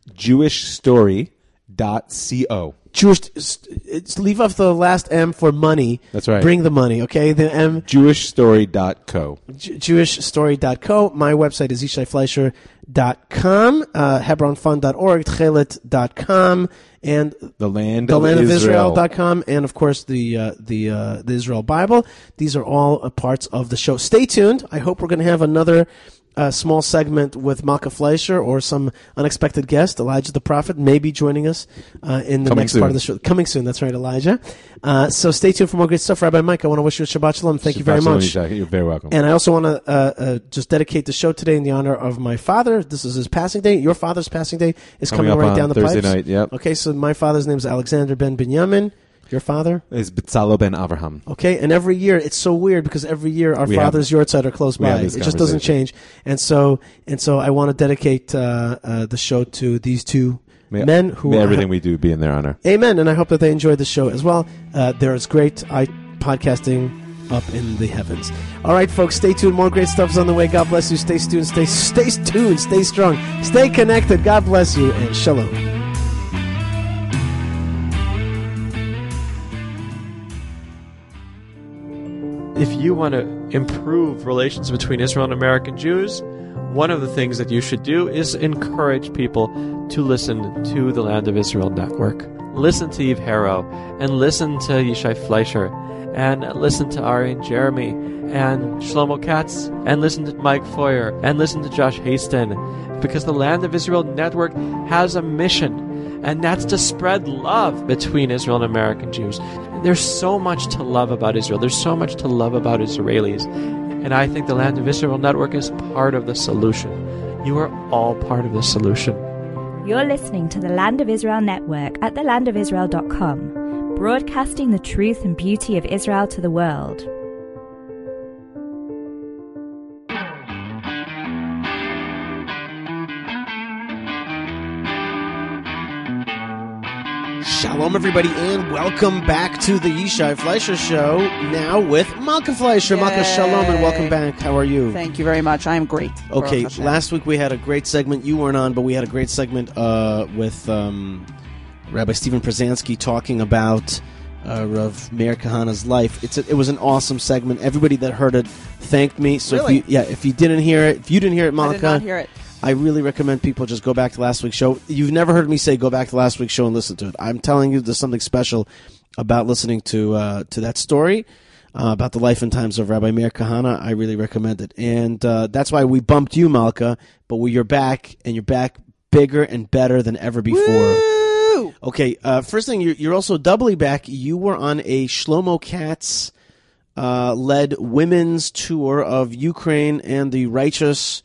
jewishstory.co. Leave off the last M for money. That's right. Bring the money, okay? The M. Jewishstory.co. Jewishstory.co. My website is yishayfleischer.com, hebronfund.org, tchelet.com, and the land of Israel.com, and of course the Israel Bible. These are all parts of the show. Stay tuned. I hope we're going to have another small segment with Malka Fleischer or some unexpected guest. Elijah the Prophet may be joining us in the next part of the show. Coming soon. That's right, Elijah. So stay tuned for more great stuff. Rabbi Mike, I want to wish you a Shabbat Shalom. Thank you very much. You're very welcome. And I also want to just dedicate the show today in the honor of my father. This is his passing day. Your father's passing day is coming right down the Thursday pipes. Night, yep. Okay, so my father's name is Alexander ben Binyamin. Your father? Is Betzalel ben Avraham. Okay, and every year, it's so weird because every year our father's yahrzeit are close by. It just doesn't change. And so I want to dedicate the show to these two men who may everything we do be in their honor. Amen, and I hope that they enjoy the show as well. There is great podcasting up in the heavens. All right, folks, stay tuned. More great stuff's on the way. God bless you. Stay tuned. Stay tuned. Stay strong. Stay connected. God bless you, and shalom. If you want to improve relations between Israel and American Jews, one of the things that you should do is encourage people to listen to the Land of Israel Network. Listen to Yves Harrow, and listen to Yishai Fleischer, and listen to Arian Jeremy, and Shlomo Katz, and listen to Mike Foyer, and listen to Josh Haston, because the Land of Israel Network has a mission, and that's to spread love between Israel and American Jews. There's so much to love about Israel. There's so much to love about Israelis. And I think the Land of Israel Network is part of the solution. You are all part of the solution. You're listening to the Land of Israel Network at thelandofisrael.com, broadcasting the truth and beauty of Israel to the world. Shalom, everybody, and welcome back to the Yishai Fleischer Show, now with Malka Fleischer. Yay. Malka, shalom, and welcome back. How are you? Thank you very much. I am great. Okay, last week we had a great segment. You weren't on, but we had a great segment with Rabbi Stephen Przansky talking about Rav Meir Kahana's life. It was an awesome segment. Everybody that heard it thanked me. So really? if you didn't hear it, Malka, I did not hear it. I really recommend people just go back to last week's show. You've never heard me say go back to last week's show and listen to it. I'm telling you, there's something special about listening to that story about the life and times of Rabbi Meir Kahana. I really recommend it, and that's why we bumped you, Malka. But you're back, and you're back bigger and better than ever before. Woo! Okay, first thing, you're also doubly back. You were on a Shlomo Katz led women's tour of Ukraine and the righteous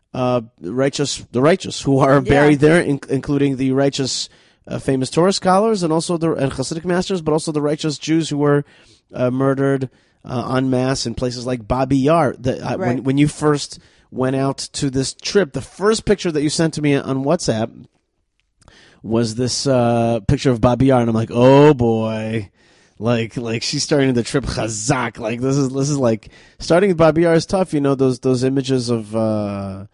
who are buried there, including the righteous famous Torah scholars and also and Hasidic masters, but also the righteous Jews who were murdered en masse in places like Babi Yar. Right. When you first went out to this trip, the first picture that you sent to me on WhatsApp was this picture of Babi Yar, and I'm like, oh boy. Like she's starting the trip chazak. Like this is like starting with Babi Yar is tough. You know, those images of the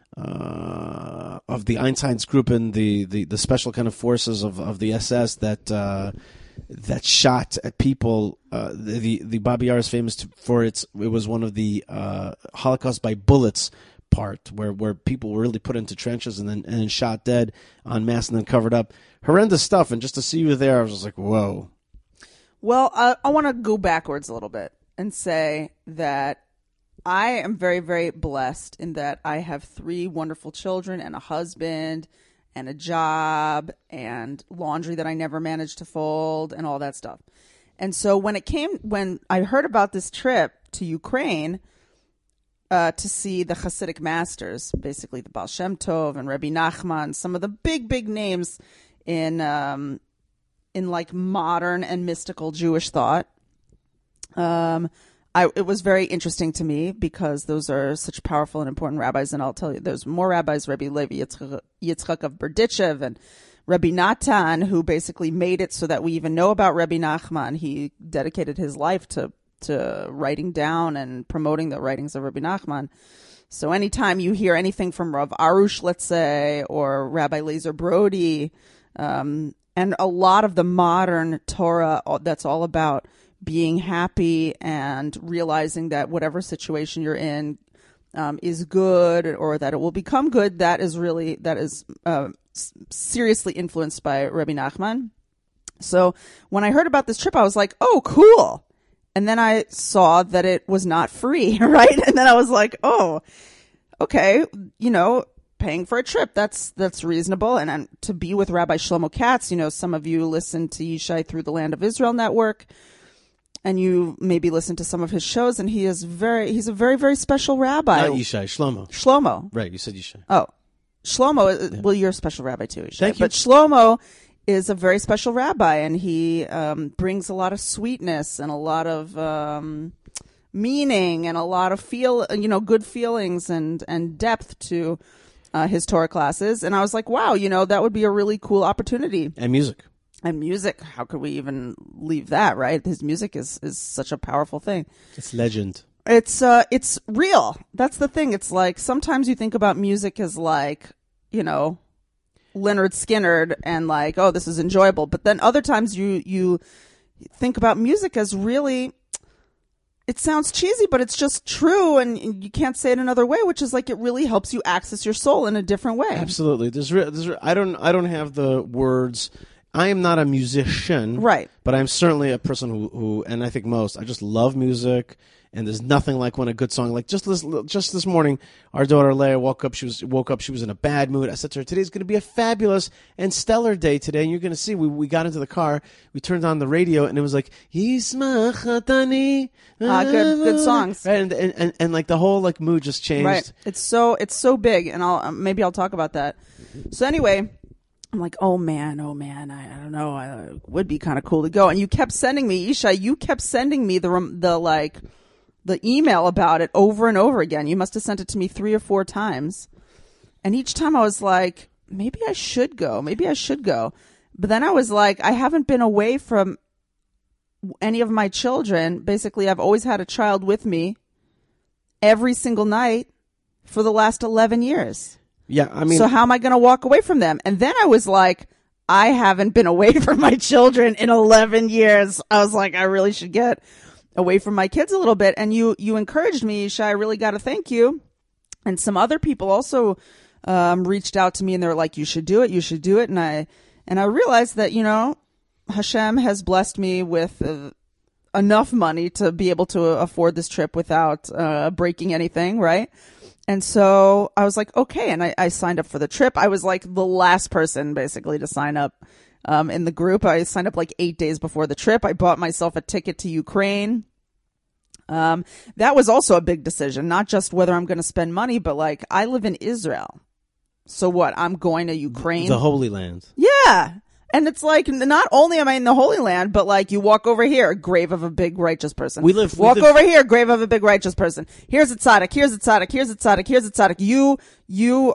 Einstein's group and the special kind of forces of the SS that shot at people. The Babi Yar is famous for it was one of the Holocaust by bullets part where people were really put into trenches and then shot dead en masse and then covered up. Horrendous stuff. And just to see you there, I was just like, whoa. Well, I want to go backwards a little bit and say that I am very, very blessed in that I have 3 wonderful children and a husband and a job and laundry that I never managed to fold and all that stuff. And so when I heard about this trip to Ukraine to see the Hasidic masters, basically the Baal Shem Tov and Rebbe Nachman, some of the big, big names in like modern and mystical Jewish thought. It was very interesting to me because those are such powerful and important rabbis. And I'll tell you, there's more rabbis, Rebbe Levi Yitzchak of Berditchev and Rebbe Natan, who basically made it so that we even know about Rebbe Nachman. He dedicated his life to to writing down and promoting the writings of Rabbi Nachman. So anytime you hear anything from Rav Arush, let's say, or Rabbi Lazer Brody, and a lot of the modern Torah that's all about being happy and realizing that whatever situation you're in is good, or that it will become good, that is seriously influenced by Rabbi Nachman. So when I heard about this trip, I was like, oh, cool. And then I saw that it was not free, right? And then I was like, oh, okay, paying for a trip, that's reasonable. And to be with Rabbi Shlomo Katz, some of you listen to Yishai through the Land of Israel Network, and you maybe listen to some of his shows, and he's a very, very special rabbi. Not Yishai, Shlomo. Shlomo. Right, you said Yishai. Oh, Shlomo, yeah. Well, you're a special rabbi too, Yishai. Thank you. But Shlomo is a very special rabbi, and he brings a lot of sweetness and a lot of meaning and a lot of good feelings and depth to his Torah classes. And I was like, wow, that would be a really cool opportunity. And music. And music, how could we even leave that, right? His music is such a powerful thing. It's legend. It's real. That's the thing. It's like sometimes you think about music as like, Leonard Skinner and like, oh, this is enjoyable. But then other times you think about music as really, it sounds cheesy, but it's just true, and you can't say it another way, which is like it really helps you access your soul in a different way. Absolutely. I don't have the words. I am not a musician, right? But I'm certainly a person who, and I think most, I just love music. And there's nothing like when a good song, like just this morning, our daughter Leah woke up. She was in a bad mood. I said to her, "Today's going to be a fabulous and stellar day today." And you're going to see. We got into the car. We turned on the radio, and it was like Yismachatani. Good songs, right? And like the whole like mood just changed. Right. It's so big, and I'll talk about that. So anyway. I'm like, oh man, I don't know. It would be kind of cool to go. And you kept sending me, Yishai, the email about it over and over again. You must have sent it to me 3 or 4 times. And each time I was like, maybe I should go. But then I was like, I haven't been away from any of my children. Basically, I've always had a child with me every single night for the last 11 years. Yeah, I mean, so how am I going to walk away from them? And then I was like, I haven't been away from my children in 11 years. I was like, I really should get away from my kids a little bit. And you encouraged me, Yishai. I really got to thank you. And some other people also reached out to me, and they were like, you should do it. And I realized that, Hashem has blessed me with enough money to be able to afford this trip without breaking anything, right? And so I was like, okay. And I signed up for the trip. I was like the last person basically to sign up in the group. I signed up like 8 days before the trip. I bought myself a ticket to Ukraine. That was also a big decision, not just whether I'm going to spend money, but like I live in Israel. So what? I'm going to Ukraine. The Holy Land. Yeah. And it's like, not only am I in the Holy Land, but like you walk over here, grave of a big righteous person. Walk over here, grave of a big righteous person. Here's a tzaddik, here's a tzaddik, here's a tzaddik, here's a tzaddik. You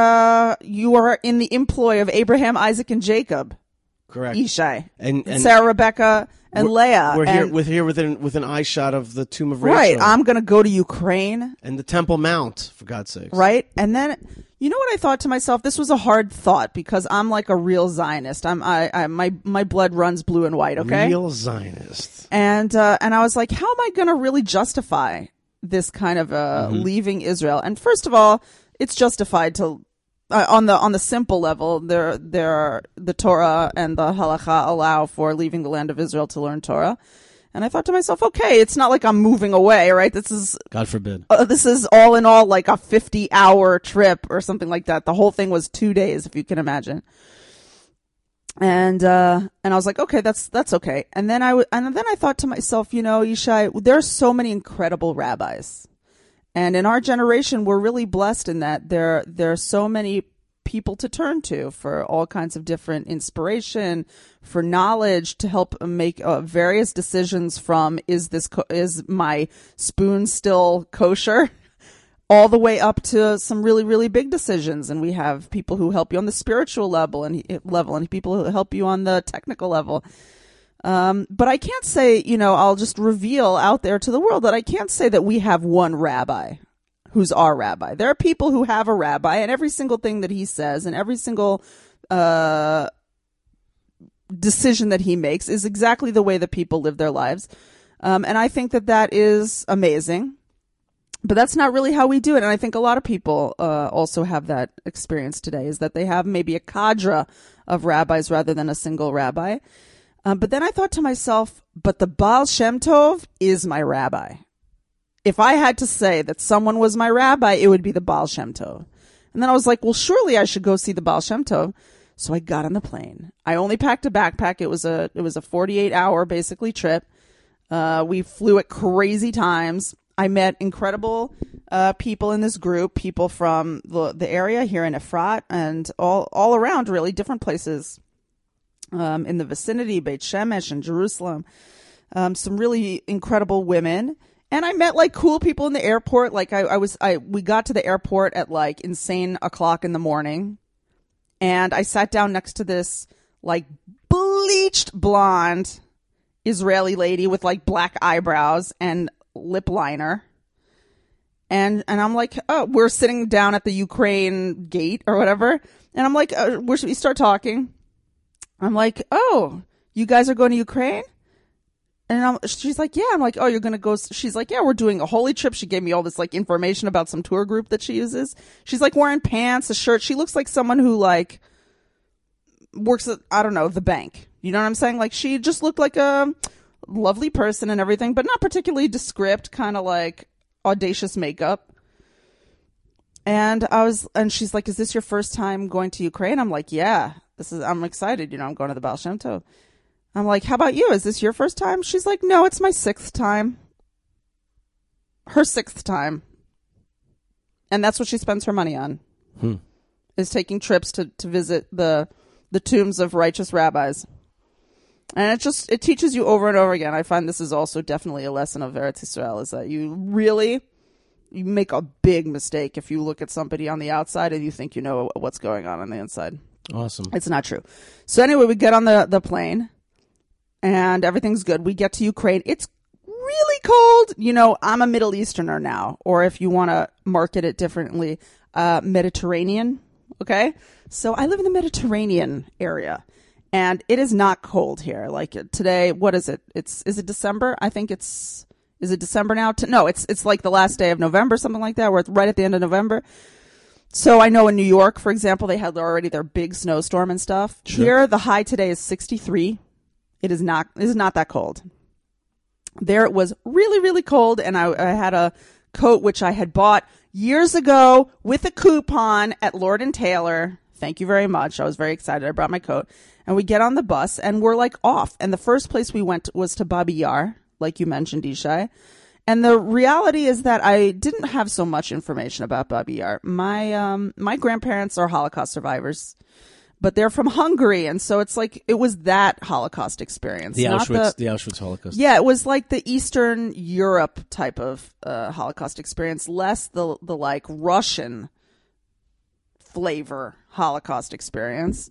are in the employ of Abraham, Isaac, and Jacob. Correct. Yishai. And Sarah, Rebecca, and Leah. We're here within eye shot of the tomb of Rachel. Right. I'm going to go to Ukraine. And the Temple Mount, for God's sake. Right. And then, you know what I thought to myself? This was a hard thought because I'm like a real Zionist. My blood runs blue and white, okay? Real Zionist. And I was like, how am I going to really justify this kind of leaving Israel? And first of all, it's justified to on the simple level. The Torah and the Halacha allow for leaving the land of Israel to learn Torah. And I thought to myself, okay, it's not like I'm moving away, right? This is, God forbid. This is all in all like a 50-hour trip or something like that. The whole thing was 2 days, if you can imagine. And I was like, okay, that's okay. And then I thought to myself, Yishai, there are so many incredible rabbis. And in our generation, we're really blessed in that there are so many people to turn to for all kinds of different inspiration, for knowledge, to help make various decisions from is my spoon still kosher, all the way up to some really, really big decisions. And we have people who help you on the spiritual level and people who help you on the technical level. But I can't say, I'll just reveal out there to the world that I can't say that we have one rabbi who's our rabbi. There are people who have a rabbi, and every single thing that he says and every single decision that he makes is exactly the way that people live their lives. And I think that is amazing. But that's not really how we do it. And I think a lot of people also have that experience today, is that they have maybe a cadre of rabbis rather than a single rabbi. But then I thought to myself, but the Baal Shem Tov is my rabbi. If I had to say that someone was my rabbi, it would be the Baal Shem Tov. And then I was like, well, surely I should go see the Baal Shem Tov. So I got on the plane. I only packed a backpack. It was a 48-hour basically trip. We flew at crazy times. I met incredible people in this group, people from the area here in Efrat and all around, really, different places in the vicinity, Beit Shemesh and Jerusalem. Some really incredible women. And I met like cool people in the airport. Like we got to the airport at like insane o'clock in the morning. And I sat down next to this like bleached blonde Israeli lady with like black eyebrows and lip liner. And I'm like, oh, we're sitting down at the Ukraine gate or whatever. And I'm like, where should we start talking? I'm like, oh, you guys are going to Ukraine? And she's like, yeah. I'm like, oh, you're going to go. She's like, yeah, we're doing a holy trip. She gave me all this like information about some tour group that she uses. She's like wearing pants, a shirt. She looks like someone who like works at, I don't know, the bank. You know what I'm saying? Like she just looked like a lovely person and everything, but not particularly descript, kind of like audacious makeup. And she's like, is this your first time going to Ukraine? I'm like, yeah, I'm excited. I'm going to the Baal Shem Tov. I'm like, how about you? Is this your first time? She's like, no, it's my 6th time. Her 6th time. And that's what she spends her money on. Is taking trips to visit the tombs of righteous rabbis. And it teaches you over and over again. I find this is also definitely a lesson of Eretz Yisrael, is that you make a big mistake if you look at somebody on the outside and you think you know what's going on the inside. Awesome. It's not true. So anyway, we get on the plane and everything's good. We get to Ukraine. It's really cold. I'm a Middle Easterner now, or if you want to market it differently, Mediterranean. Okay. So I live in the Mediterranean area. And it is not cold here. Like today, what is it? Is it December? I think is it December now? No, it's like the last day of November, something like that. We're right at the end of November. So I know in New York, for example, they had already their big snowstorm and stuff. Sure. Here, the high today is 63. It is not that cold. There it was really, really cold. And I had a coat, which I had bought years ago with a coupon at Lord & Taylor. Thank you very much. I was very excited. I brought my coat. And we get on the bus and we're like off. And the first place we went was to Babi Yar, like you mentioned, Ishai. And the reality is that I didn't have so much information about Babi Yar. My grandparents are Holocaust survivors, but they're from Hungary. And so it's like, it was that Holocaust experience. The Auschwitz Holocaust. Yeah, it was like the Eastern Europe type of Holocaust experience, less the like Russian flavor Holocaust experience.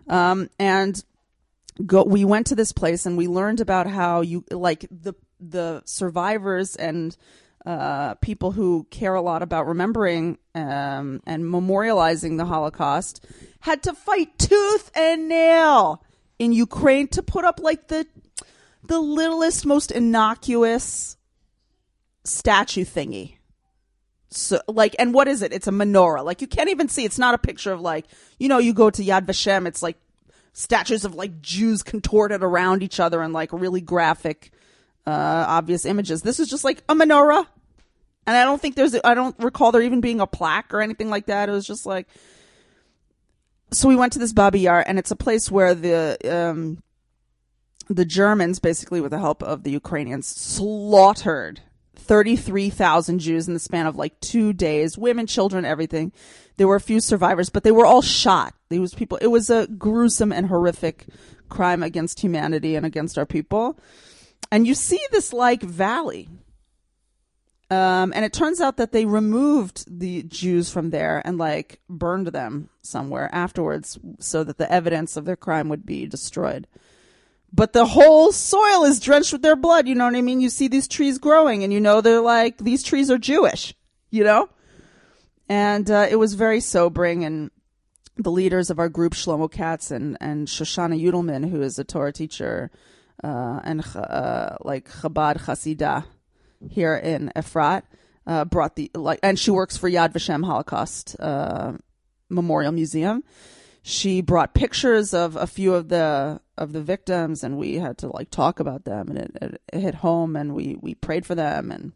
We went to this place and we learned about how the survivors and people who care a lot about remembering and memorializing the Holocaust had to fight tooth and nail in Ukraine to put up like the littlest, most innocuous statue thingy. So and what is it? It's a menorah. Like you can't even see. It's not a picture of you go to Yad Vashem. It's like statues of like Jews contorted around each other and like really graphic, obvious images. This is just like a menorah. And I don't recall there even being a plaque or anything like that. It was just like, so we went to this Babi Yar, and it's a place where the Germans, basically with the help of the Ukrainians, slaughtered 33,000 Jews in the span of like 2 days, women, children, everything. There were a few survivors, but they were all shot. It was a gruesome and horrific crime against humanity and against our people. And you see this like valley. And it turns out that they removed the Jews from there and like burned them somewhere afterwards so that the evidence of their crime would be destroyed. but the whole soil is drenched with their blood. You know what I mean? You see these trees growing and you know they're like, these trees are Jewish, you know? And it was very sobering. And the leaders of our group, Shlomo Katz and Shoshana Yudelman, who is a Torah teacher and like Chabad Hasidah here in Efrat, brought and she works for Yad Vashem Holocaust Memorial Museum. She brought pictures of a few of the victims, and we had to like talk about them, and it hit home, and we prayed for them. And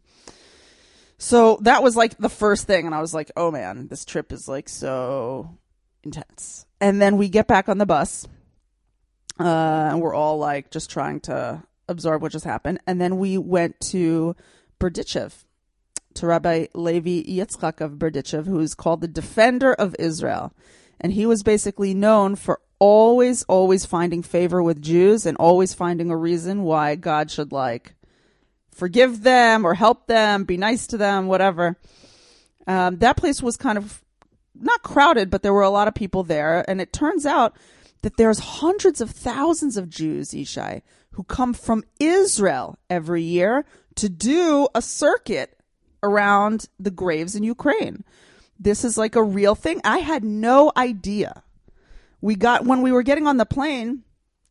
so that was like the first thing. And I was like, oh man, this trip is like so intense. And then we get back on the bus, and we're all like just trying to absorb what just happened. And then we went to Berdichev, to Rabbi Levi Yitzchak of Berdichev, who's called the Defender of Israel. And he was basically known for always finding favor with Jews and always finding a reason why God should like forgive them or help them, be nice to them, whatever. That place was kind of not crowded, but there were a lot of people there. And it turns out that there's hundreds of thousands of Jews, Yishai, who come from Israel every year to do a circuit around the graves in Ukraine. This is like a real thing. I had no idea. When we were getting on the plane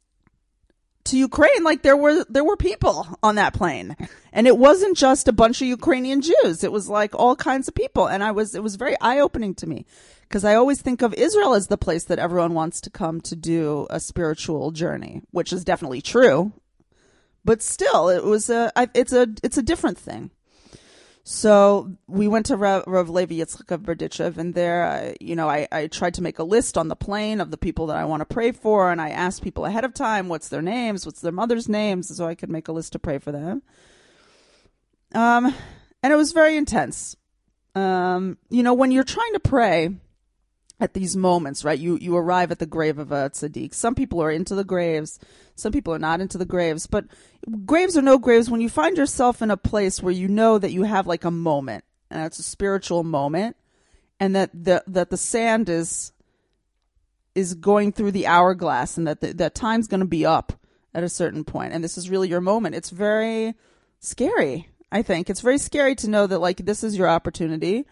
to Ukraine, like there were people on that plane, and it wasn't just a bunch of Ukrainian Jews. It was like all kinds of people, and it was very eye-opening to me, because I always think of Israel as the place that everyone wants to come to do a spiritual journey, which is definitely true, but still, it's a different thing. So we went to Rav Levi Yitzchak of Berdichev, and there, I tried to make a list on the plane of the people that I want to pray for, and I asked people ahead of time what's their names, what's their mother's names, so I could make a list to pray for them. And it was very intense. When you're trying to pray at these moments, right, you arrive at the grave of a tzaddik. Some people are into the graves, some people are not into the graves, but graves or no graves, when you find yourself in a place where you know that you have like a moment, and it's a spiritual moment, and that the sand is going through the hourglass, and that time's going to be up at a certain point, and this is really your moment. It's very scary. I think it's very scary to know that like this is your opportunity,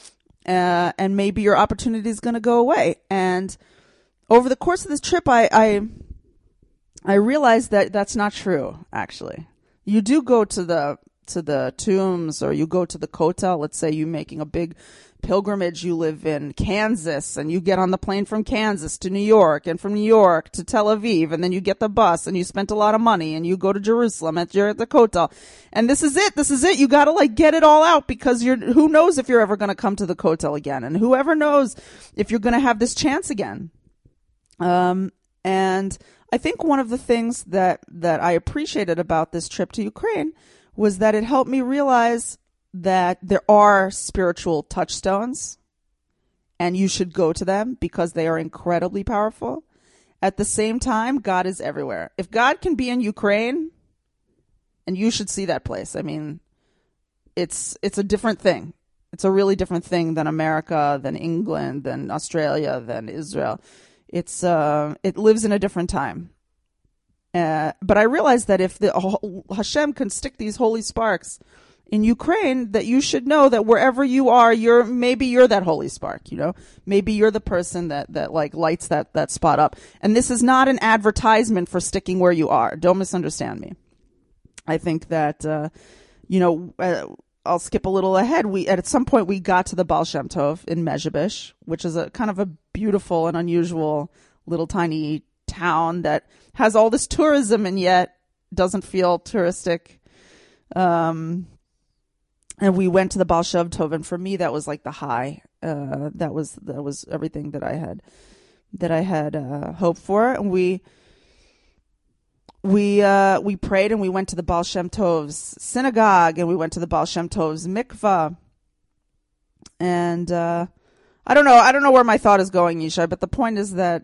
and maybe your opportunity is going to go away. And over the course of this trip, I realized that that's not true. Actually, you do go to the tombs, or you go to the Kotel. Let's say you're making a big pilgrimage. You live in Kansas, and you get on the plane from Kansas to New York, and from New York to Tel Aviv, and then you get the bus, and you spent a lot of money, and you go to Jerusalem, and you're at the Kotel. And this is it. You got to like get it all out, because who knows if you're ever going to come to the Kotel again, and whoever knows if you're going to have this chance again. And I think one of the things that I appreciated about this trip to Ukraine was that it helped me realize that there are spiritual touchstones, and you should go to them because they are incredibly powerful. At the same time, God is everywhere. If God can be in Ukraine, and you should see that place. I mean, it's a different thing. It's a really different thing than America, than England, than Australia, than Israel. It lives in a different time. But I realized that if Hashem can stick these holy sparks in Ukraine, that you should know that wherever you are, maybe you're that holy spark, maybe you're the person that like lights that spot up. And this is not an advertisement for sticking where you are. Don't misunderstand me. I think that, I'll skip a little ahead. At some point we got to the Baal Shem Tov in Mezhebish, which is a kind of a beautiful and unusual little tiny town that has all this tourism and yet doesn't feel touristic. And we went to the Baal Shem Tov, and for me that was like the high. That was everything that I had hoped for. And we prayed, and we went to the Baal Shem Tov's synagogue, and we went to the Baal Shem Tov's mikvah. And I don't know where my thought is going, Yishai, but the point is that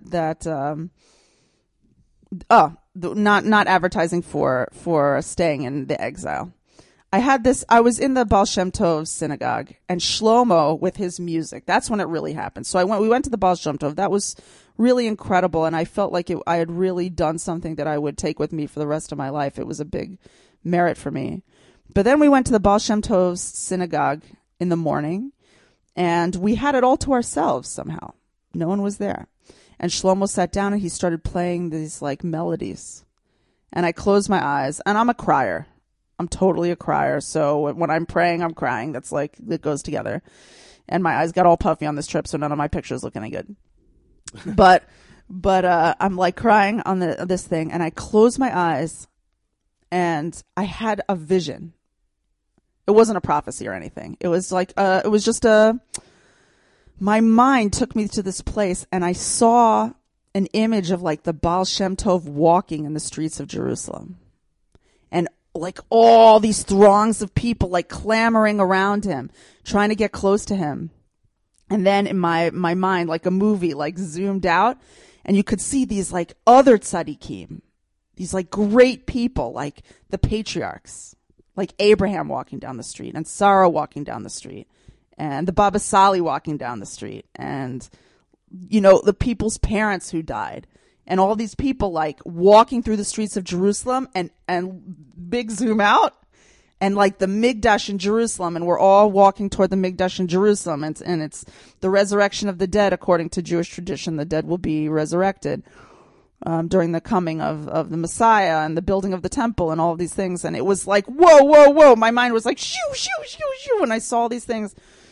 not advertising for staying in the exile. I was in the Baal Shem Tov synagogue, and Shlomo with his music. That's when it really happened. So we went to the Baal Shem Tov. That was really incredible, and I felt like I had really done something that I would take with me for the rest of my life. It was a big merit for me. But then we went to the Baal Shem Tov's synagogue in the morning, and we had it all to ourselves somehow. No one was there. And Shlomo sat down, and he started playing these like melodies. And I closed my eyes, and I'm a crier. I'm totally a crier. So when I'm praying, I'm crying. That's like, it goes together. And my eyes got all puffy on this trip, so none of my pictures look any good. But I'm like crying on this thing, and I closed my eyes, and I had a vision. It wasn't a prophecy or anything. It was like, it was just my mind took me to this place, and I saw an image of like the Baal Shem Tov walking in the streets of Jerusalem. And like all these throngs of people like clamoring around him, trying to get close to him. And then in my mind, like a movie, like zoomed out, and you could see these like other tzaddikim, these like great people, like the patriarchs, like Abraham walking down the street, and Sarah walking down the street, and the Baba Sali walking down the street, and, you know, the people's parents who died. And all these people like walking through the streets of Jerusalem, and big zoom out, and like the Mikdash in Jerusalem, and we're all walking toward the Mikdash in Jerusalem, and it's the resurrection of the dead. According to Jewish tradition, the dead will be resurrected during the coming of the Messiah and the building of the temple and all of these things. And it was like, whoa, whoa, whoa. My mind was like, shoo, shoo, shoo, shoo, when I saw all these things.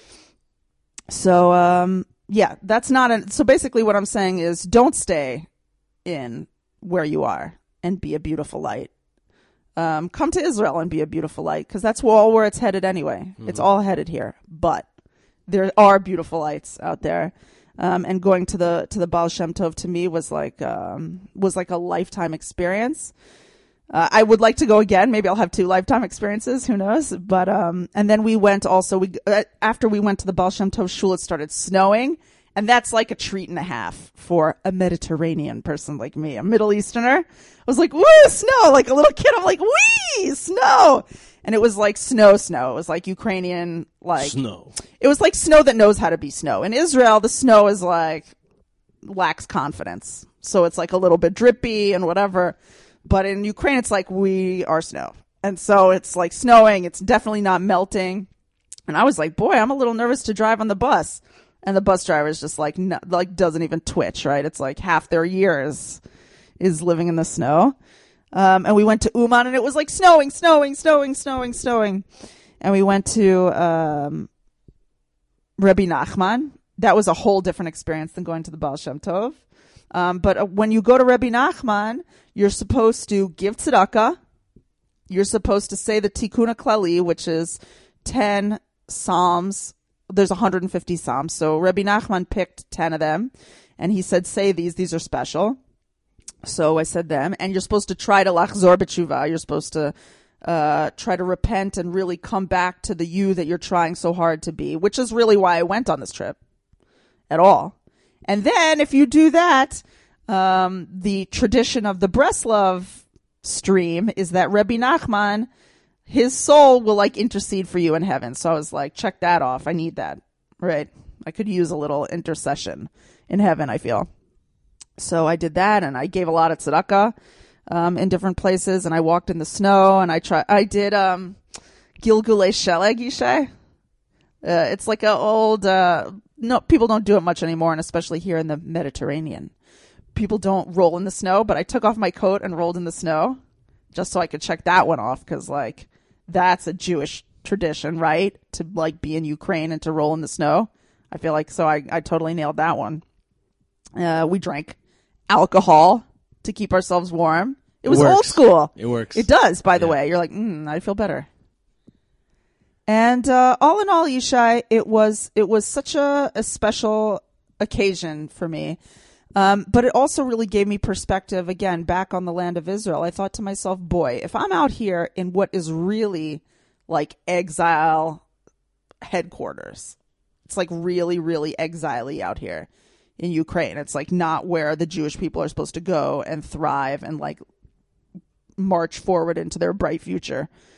So, yeah, that's not so basically what I'm saying is don't stay in where you are and be a beautiful light. Come to Israel and be a beautiful light, because that's all where it's headed anyway. Mm-hmm. It's all headed here, but there are beautiful lights out there. And going to the Baal Shem Tov to me was like a lifetime experience. I would like to go again. Maybe I'll have 2 lifetime experiences. Who knows? But and then we went also. After we went to the Baal Shem Tov shul, it started snowing. And that's like a treat and a half for a Mediterranean person like me, a Middle Easterner. I was like, woo, snow. Like a little kid, I'm like, wee, snow. And it was like snow. It was like Ukrainian, like snow. It was like snow that knows how to be snow. In Israel, the snow is like lacks confidence. So it's like a little bit drippy and whatever. But in Ukraine, it's like we are snow. And so it's like snowing. It's definitely not melting. And I was like, boy, I'm a little nervous to drive on the bus. And the bus driver is just like, no, like doesn't even twitch, right? It's like half their years is living in the snow. And we went to Uman, and it was like snowing. And we went to Rebbe Nachman. That was a whole different experience than going to the Baal Shem Tov. But when you go to Rebbe Nachman, you're supposed to give tzedakah. You're supposed to say the Tikkun HaKlali, which is 10 psalms. There's 150 psalms. So Rebbe Nachman picked 10 of them, and he said, say these. These are special. So I said them. And you're supposed to try to lachzor b'tshuva. You're supposed to try to repent and really come back to the you that you're trying so hard to be, which is really why I went on this trip at all. And then if you do that, the tradition of the Breslov stream is that Rebbe Nachman, his soul will like intercede for you in heaven. So I was like, check that off. I need that, right? I could use a little intercession in heaven, I feel. So I did that, and I gave a lot of tzedakah in different places, and I walked in the snow, and I did Gilgulei Sheleg, Yishai. It's like an old, no, people don't do it much anymore, and especially here in the Mediterranean. People don't roll in the snow, but I took off my coat and rolled in the snow just so I could check that one off, because like that's a Jewish tradition, right? To like be in Ukraine and to roll in the snow. I feel like, so I totally nailed that one. We drank alcohol to keep ourselves warm. It was old school. It works. It does, by the way. You're like, I feel better. And all in all, Yishai, it was such a special occasion for me. But it also really gave me perspective, again, back on the land of Israel. I thought to myself, boy, if I'm out here in what is really like exile headquarters, it's like really, really exile-y out here in Ukraine. It's like not where the Jewish people are supposed to go and thrive and like march forward into their bright future.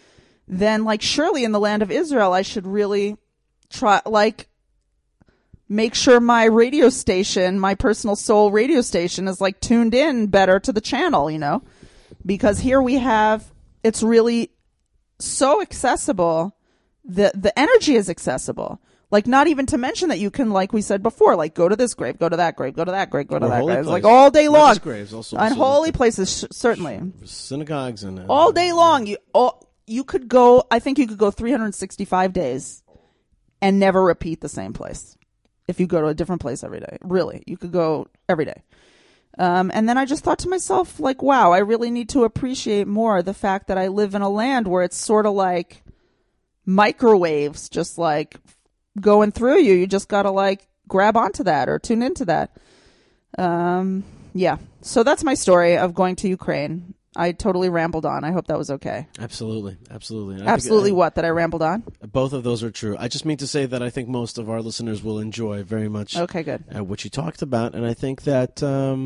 then like surely in the land of Israel, I should really try, like, make sure my radio station, my personal soul radio station, is like tuned in better to the channel, you know, because here we have, it's really so accessible. The energy is accessible. Like, not even to mention that you can, like we said before, like, go to this grave, go to that grave, go to that grave, go to that grave. It's like all day long. Graves also. On holy places, certainly. Synagogues and... all day long. You could go, I think you could go 365 days and never repeat the same place. If you go to a different place every day. Really. You could go every day. And then I just thought to myself, like, wow, I really need to appreciate more the fact that I live in a land where it's sort of like microwaves, just like going through you. You just got to like grab onto that or tune into that. Yeah. So that's my story of going to Ukraine. I totally rambled on. I hope that was okay. Absolutely. Absolutely. Absolutely what? That I rambled on? Both of those are true. I just mean to say that I think most of our listeners will enjoy very much okay, good. What you talked about. And I think that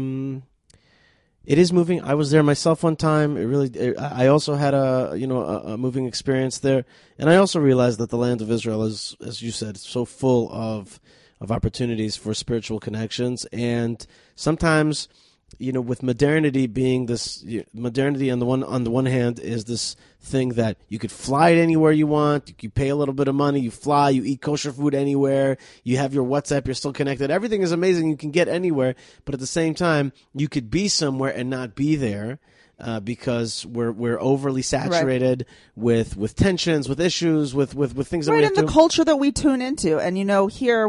it is moving. I was there myself one time. I also had a moving experience there. And I also realized that the land of Israel is, as you said, so full of opportunities for spiritual connections. And sometimes, you know, with modernity being this, modernity on the one hand is this thing that you could fly it anywhere you want. You pay a little bit of money, you fly, you eat kosher food anywhere. You have your WhatsApp, you're still connected. Everything is amazing. You can get anywhere, but at the same time, you could be somewhere and not be there. Because we're overly saturated with tensions, with issues, with things that we have to... Right, and the culture that we tune into. And, you know, here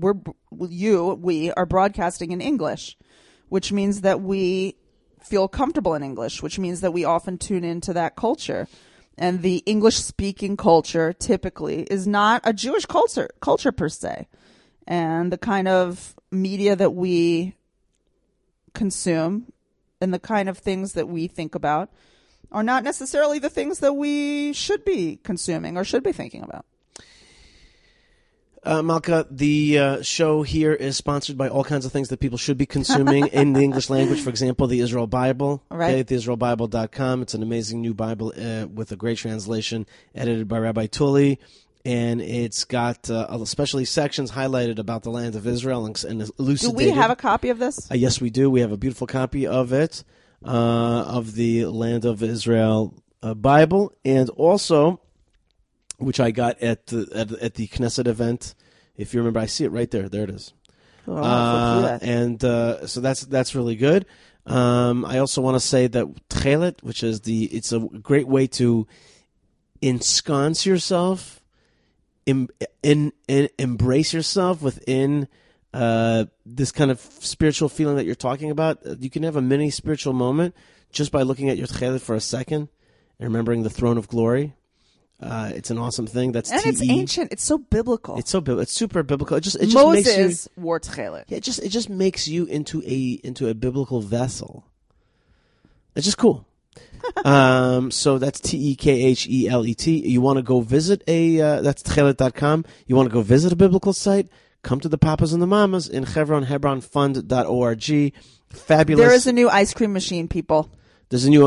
we are broadcasting in English, which means that we feel comfortable in English, which means that we often tune into that culture. And the English-speaking culture typically is not a Jewish culture per se. And the kind of media that we consume and the kind of things that we think about are not necessarily the things that we should be consuming or should be thinking about. Malka, the show here is sponsored by all kinds of things that people should be consuming in the English language. For example, the Israel Bible, right? TheIsraelBible.com. It's an amazing new Bible with a great translation, edited by Rabbi Tully. And it's got especially sections highlighted about the land of Israel and elucidated. Do we have a copy of this? Yes, we do. We have a beautiful copy of it, of the Land of Israel Bible, and also, which I got at the Knesset event. If you remember, I see it right there. There it is. So that's really good. I also want to say that Tchelet, which is it's a great way to ensconce yourself. Embrace yourself within this kind of spiritual feeling that you're talking about. You can have a mini spiritual moment just by looking at your tchelet for a second and remembering the throne of glory. It's an awesome thing. That's and it's ancient. It's so biblical. It's super biblical. It just Moses makes you, wore tchelet. Yeah, it just makes you into a biblical vessel. It's just cool. So that's TEKHELET. You want to go visit that's tchelet.com. You want to go visit a biblical site? Come to the Papas and the Mamas in Hebron, hebronfund.org. Fabulous. There is a new ice cream machine, people. There's a new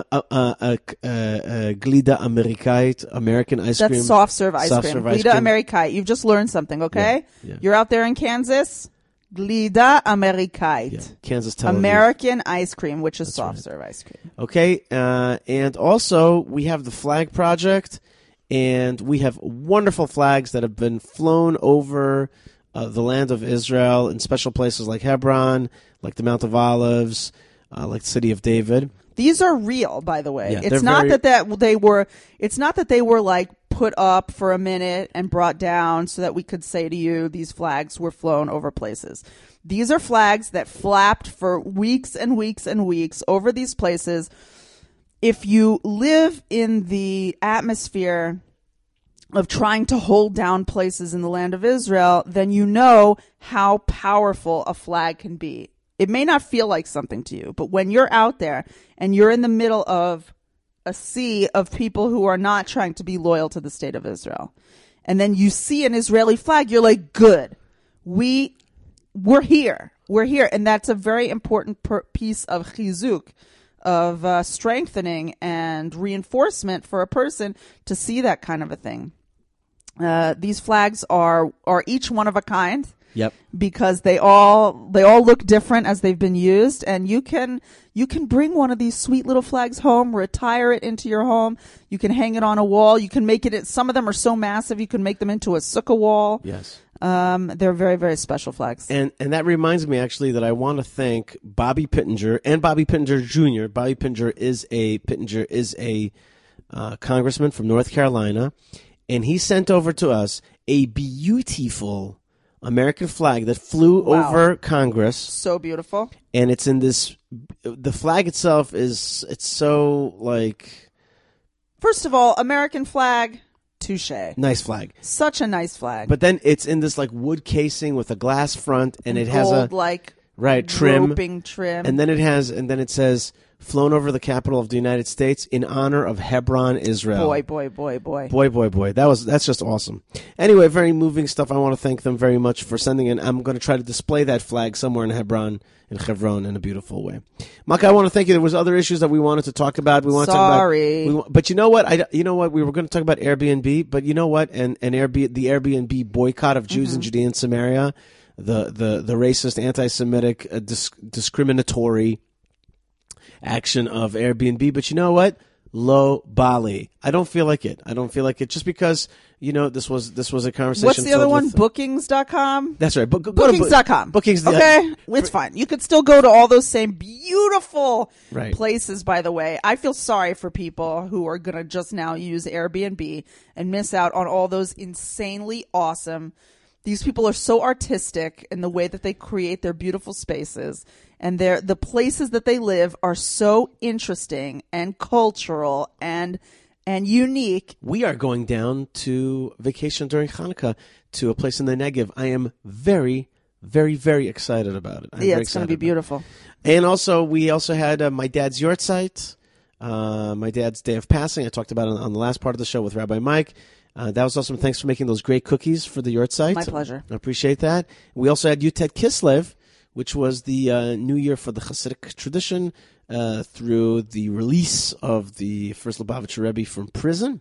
Glida Amerikait, American ice cream. That's soft serve ice cream. Glida Amerikait. You've just learned something, okay? Yeah. You're out there in Kansas. Glida Amerikait. Yeah. Kansas Tel Aviv. American ice cream, which is soft serve ice cream. Okay. And also, we have the Flag Project, and we have wonderful flags that have been flown over the land of Israel in special places like Hebron, like the Mount of Olives, like the City of David. These are real, by the way. Yeah, it's not It's not that they were like put up for a minute and brought down so that we could say to you these flags were flown over places. These are flags that flapped for weeks and weeks and weeks over these places. If you live in the atmosphere of trying to hold down places in the land of Israel, then you know how powerful a flag can be. It may not feel like something to you, but when you're out there and you're in the middle of a sea of people who are not trying to be loyal to the state of Israel, and then you see an Israeli flag, you're like, good, we're here. And that's a very important piece of chizuk, of strengthening and reinforcement for a person to see that kind of a thing. These flags are each one of a kind. Yep. Because they all look different as they've been used, and you can bring one of these sweet little flags home, retire it into your home. You can hang it on a wall. You can make it. Some of them are so massive you can make them into a sukkah wall. Yes. They're very, very special flags. And that reminds me actually that I want to thank Bobby Pittenger and Bobby Pittenger Jr. Bobby Pittenger is a congressman from North Carolina, and he sent over to us a beautiful American flag that flew over Congress. So beautiful. And it's in this, the flag itself it's so like. First of all, American flag, touche. Nice flag. Such a nice flag. But then it's in this like wood casing with a glass front, and it has gold, like trim. Roping trim. And then it says, flown over the capital of the United States in honor of Hebron, Israel. Boy. Boy. That's just awesome. Anyway, very moving stuff. I want to thank them very much for sending in. I'm going to try to display that flag somewhere in Hebron in a beautiful way. Maka, I want to thank you. There was other issues that we wanted to talk about. We want to talk about, but you know what? We were going to talk about Airbnb, but you know what? And the Airbnb boycott of Jews in Judea and Samaria, the racist, anti-Semitic, discriminatory action of Airbnb. But you know what? Lo Bali. I don't feel like it. Just because, this was a conversation. What's the other one? Bookings.com? That's right. Bookings.com. Bookings. Okay. It's fine. You could still go to all those same beautiful places, by the way. I feel sorry for people who are going to just now use Airbnb and miss out on all those insanely awesome. These people are so artistic in the way that they create their beautiful spaces, and the places that they live are so interesting and cultural and unique. We are going down to vacation during Hanukkah to a place in the Negev. I am very, very, very excited about it. It's going to be beautiful. And we also had my dad's yahrzeit, my dad's day of passing. I talked about it on the last part of the show with Rabbi Mike. That was awesome. Thanks for making those great cookies for the yahrzeit. My pleasure. I appreciate that. We also had Yutet Kislev, which was the new year for the Hasidic tradition through the release of the first Lubavitcher Rebbe from prison.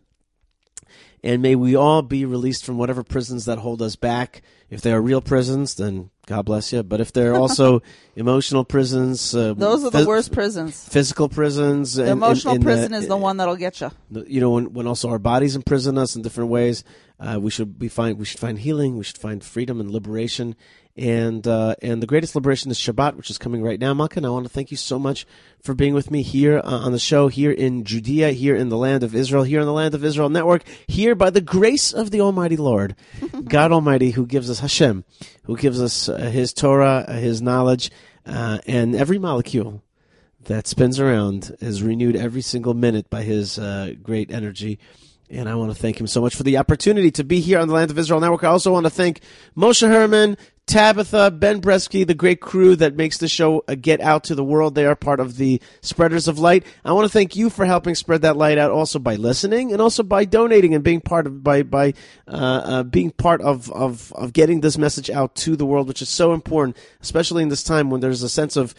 And may we all be released from whatever prisons that hold us back. If they are real prisons, then God bless you. But if they're also emotional prisons, those are the worst prisons. Physical prisons. The emotional prison is the one that'll get you. When also our bodies imprison us in different ways, we should find healing. We should find freedom and liberation. And the greatest liberation is Shabbat, which is coming right now. Malka, and I want to thank you so much for being with me here on the show, here in Judea, here in the land of Israel, here in the Land of Israel Network, here by the grace of the Almighty Lord, God Almighty, who gives us Hashem, who gives us His Torah, His knowledge, and every molecule that spins around is renewed every single minute by His great energy. And I want to thank Him so much for the opportunity to be here on the Land of Israel Network. I also want to thank Moshe Herman, Tabitha, Ben Bresky, the great crew that makes the show get out to the world. They are part of the Spreaders of Light. I want to thank you for helping spread that light out, also by listening and also by donating and being part of being part of getting this message out to the world, which is so important, especially in this time when there's a sense of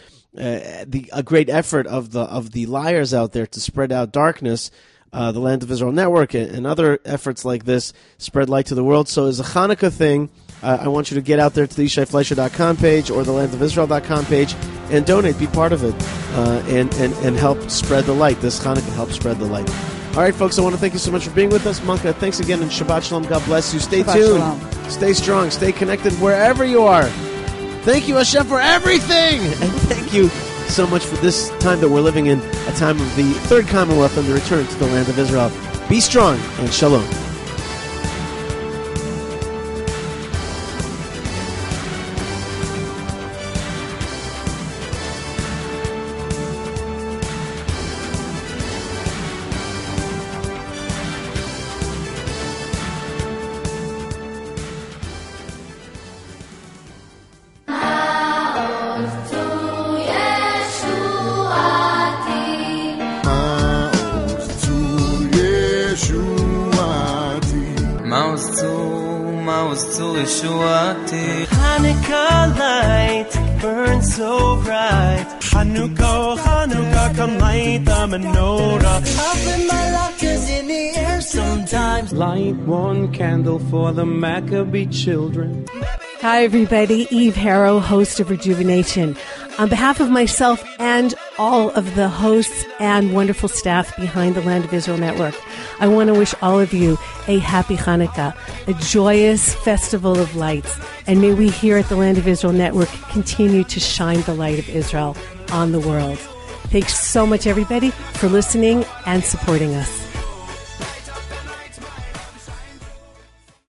a great effort of the liars out there to spread out darkness. The Land of Israel Network and other efforts like this spread light to the world. So as a Hanukkah thing, I want you to get out there to the YishaiFleischer.com page or the landofisrael.com page and donate, be part of it, and help spread the light. This Hanukkah helps spread the light. All right, folks, I want to thank you so much for being with us. Manka, thanks again, and Shabbat Shalom. God bless you. Stay tuned. Shalom. Stay strong. Stay connected wherever you are. Thank you, Hashem, for everything. And thank you so much for this time that we're living in, a time of the Third Commonwealth and the return to the Land of Israel. Be strong and Shalom. Hanukkah light burn so bright. Hanukkah, Hanukkah, come light the menorah. Up in my lockers in the air sometimes. Light one candle for the Maccabee children. Hi, everybody. Eve Harrow, host of Rejuvenation. On behalf of myself and all of the hosts and wonderful staff behind the Land of Israel Network, I want to wish all of you a happy Hanukkah, a joyous festival of lights, and may we here at the Land of Israel Network continue to shine the light of Israel on the world. Thanks so much, everybody, for listening and supporting us.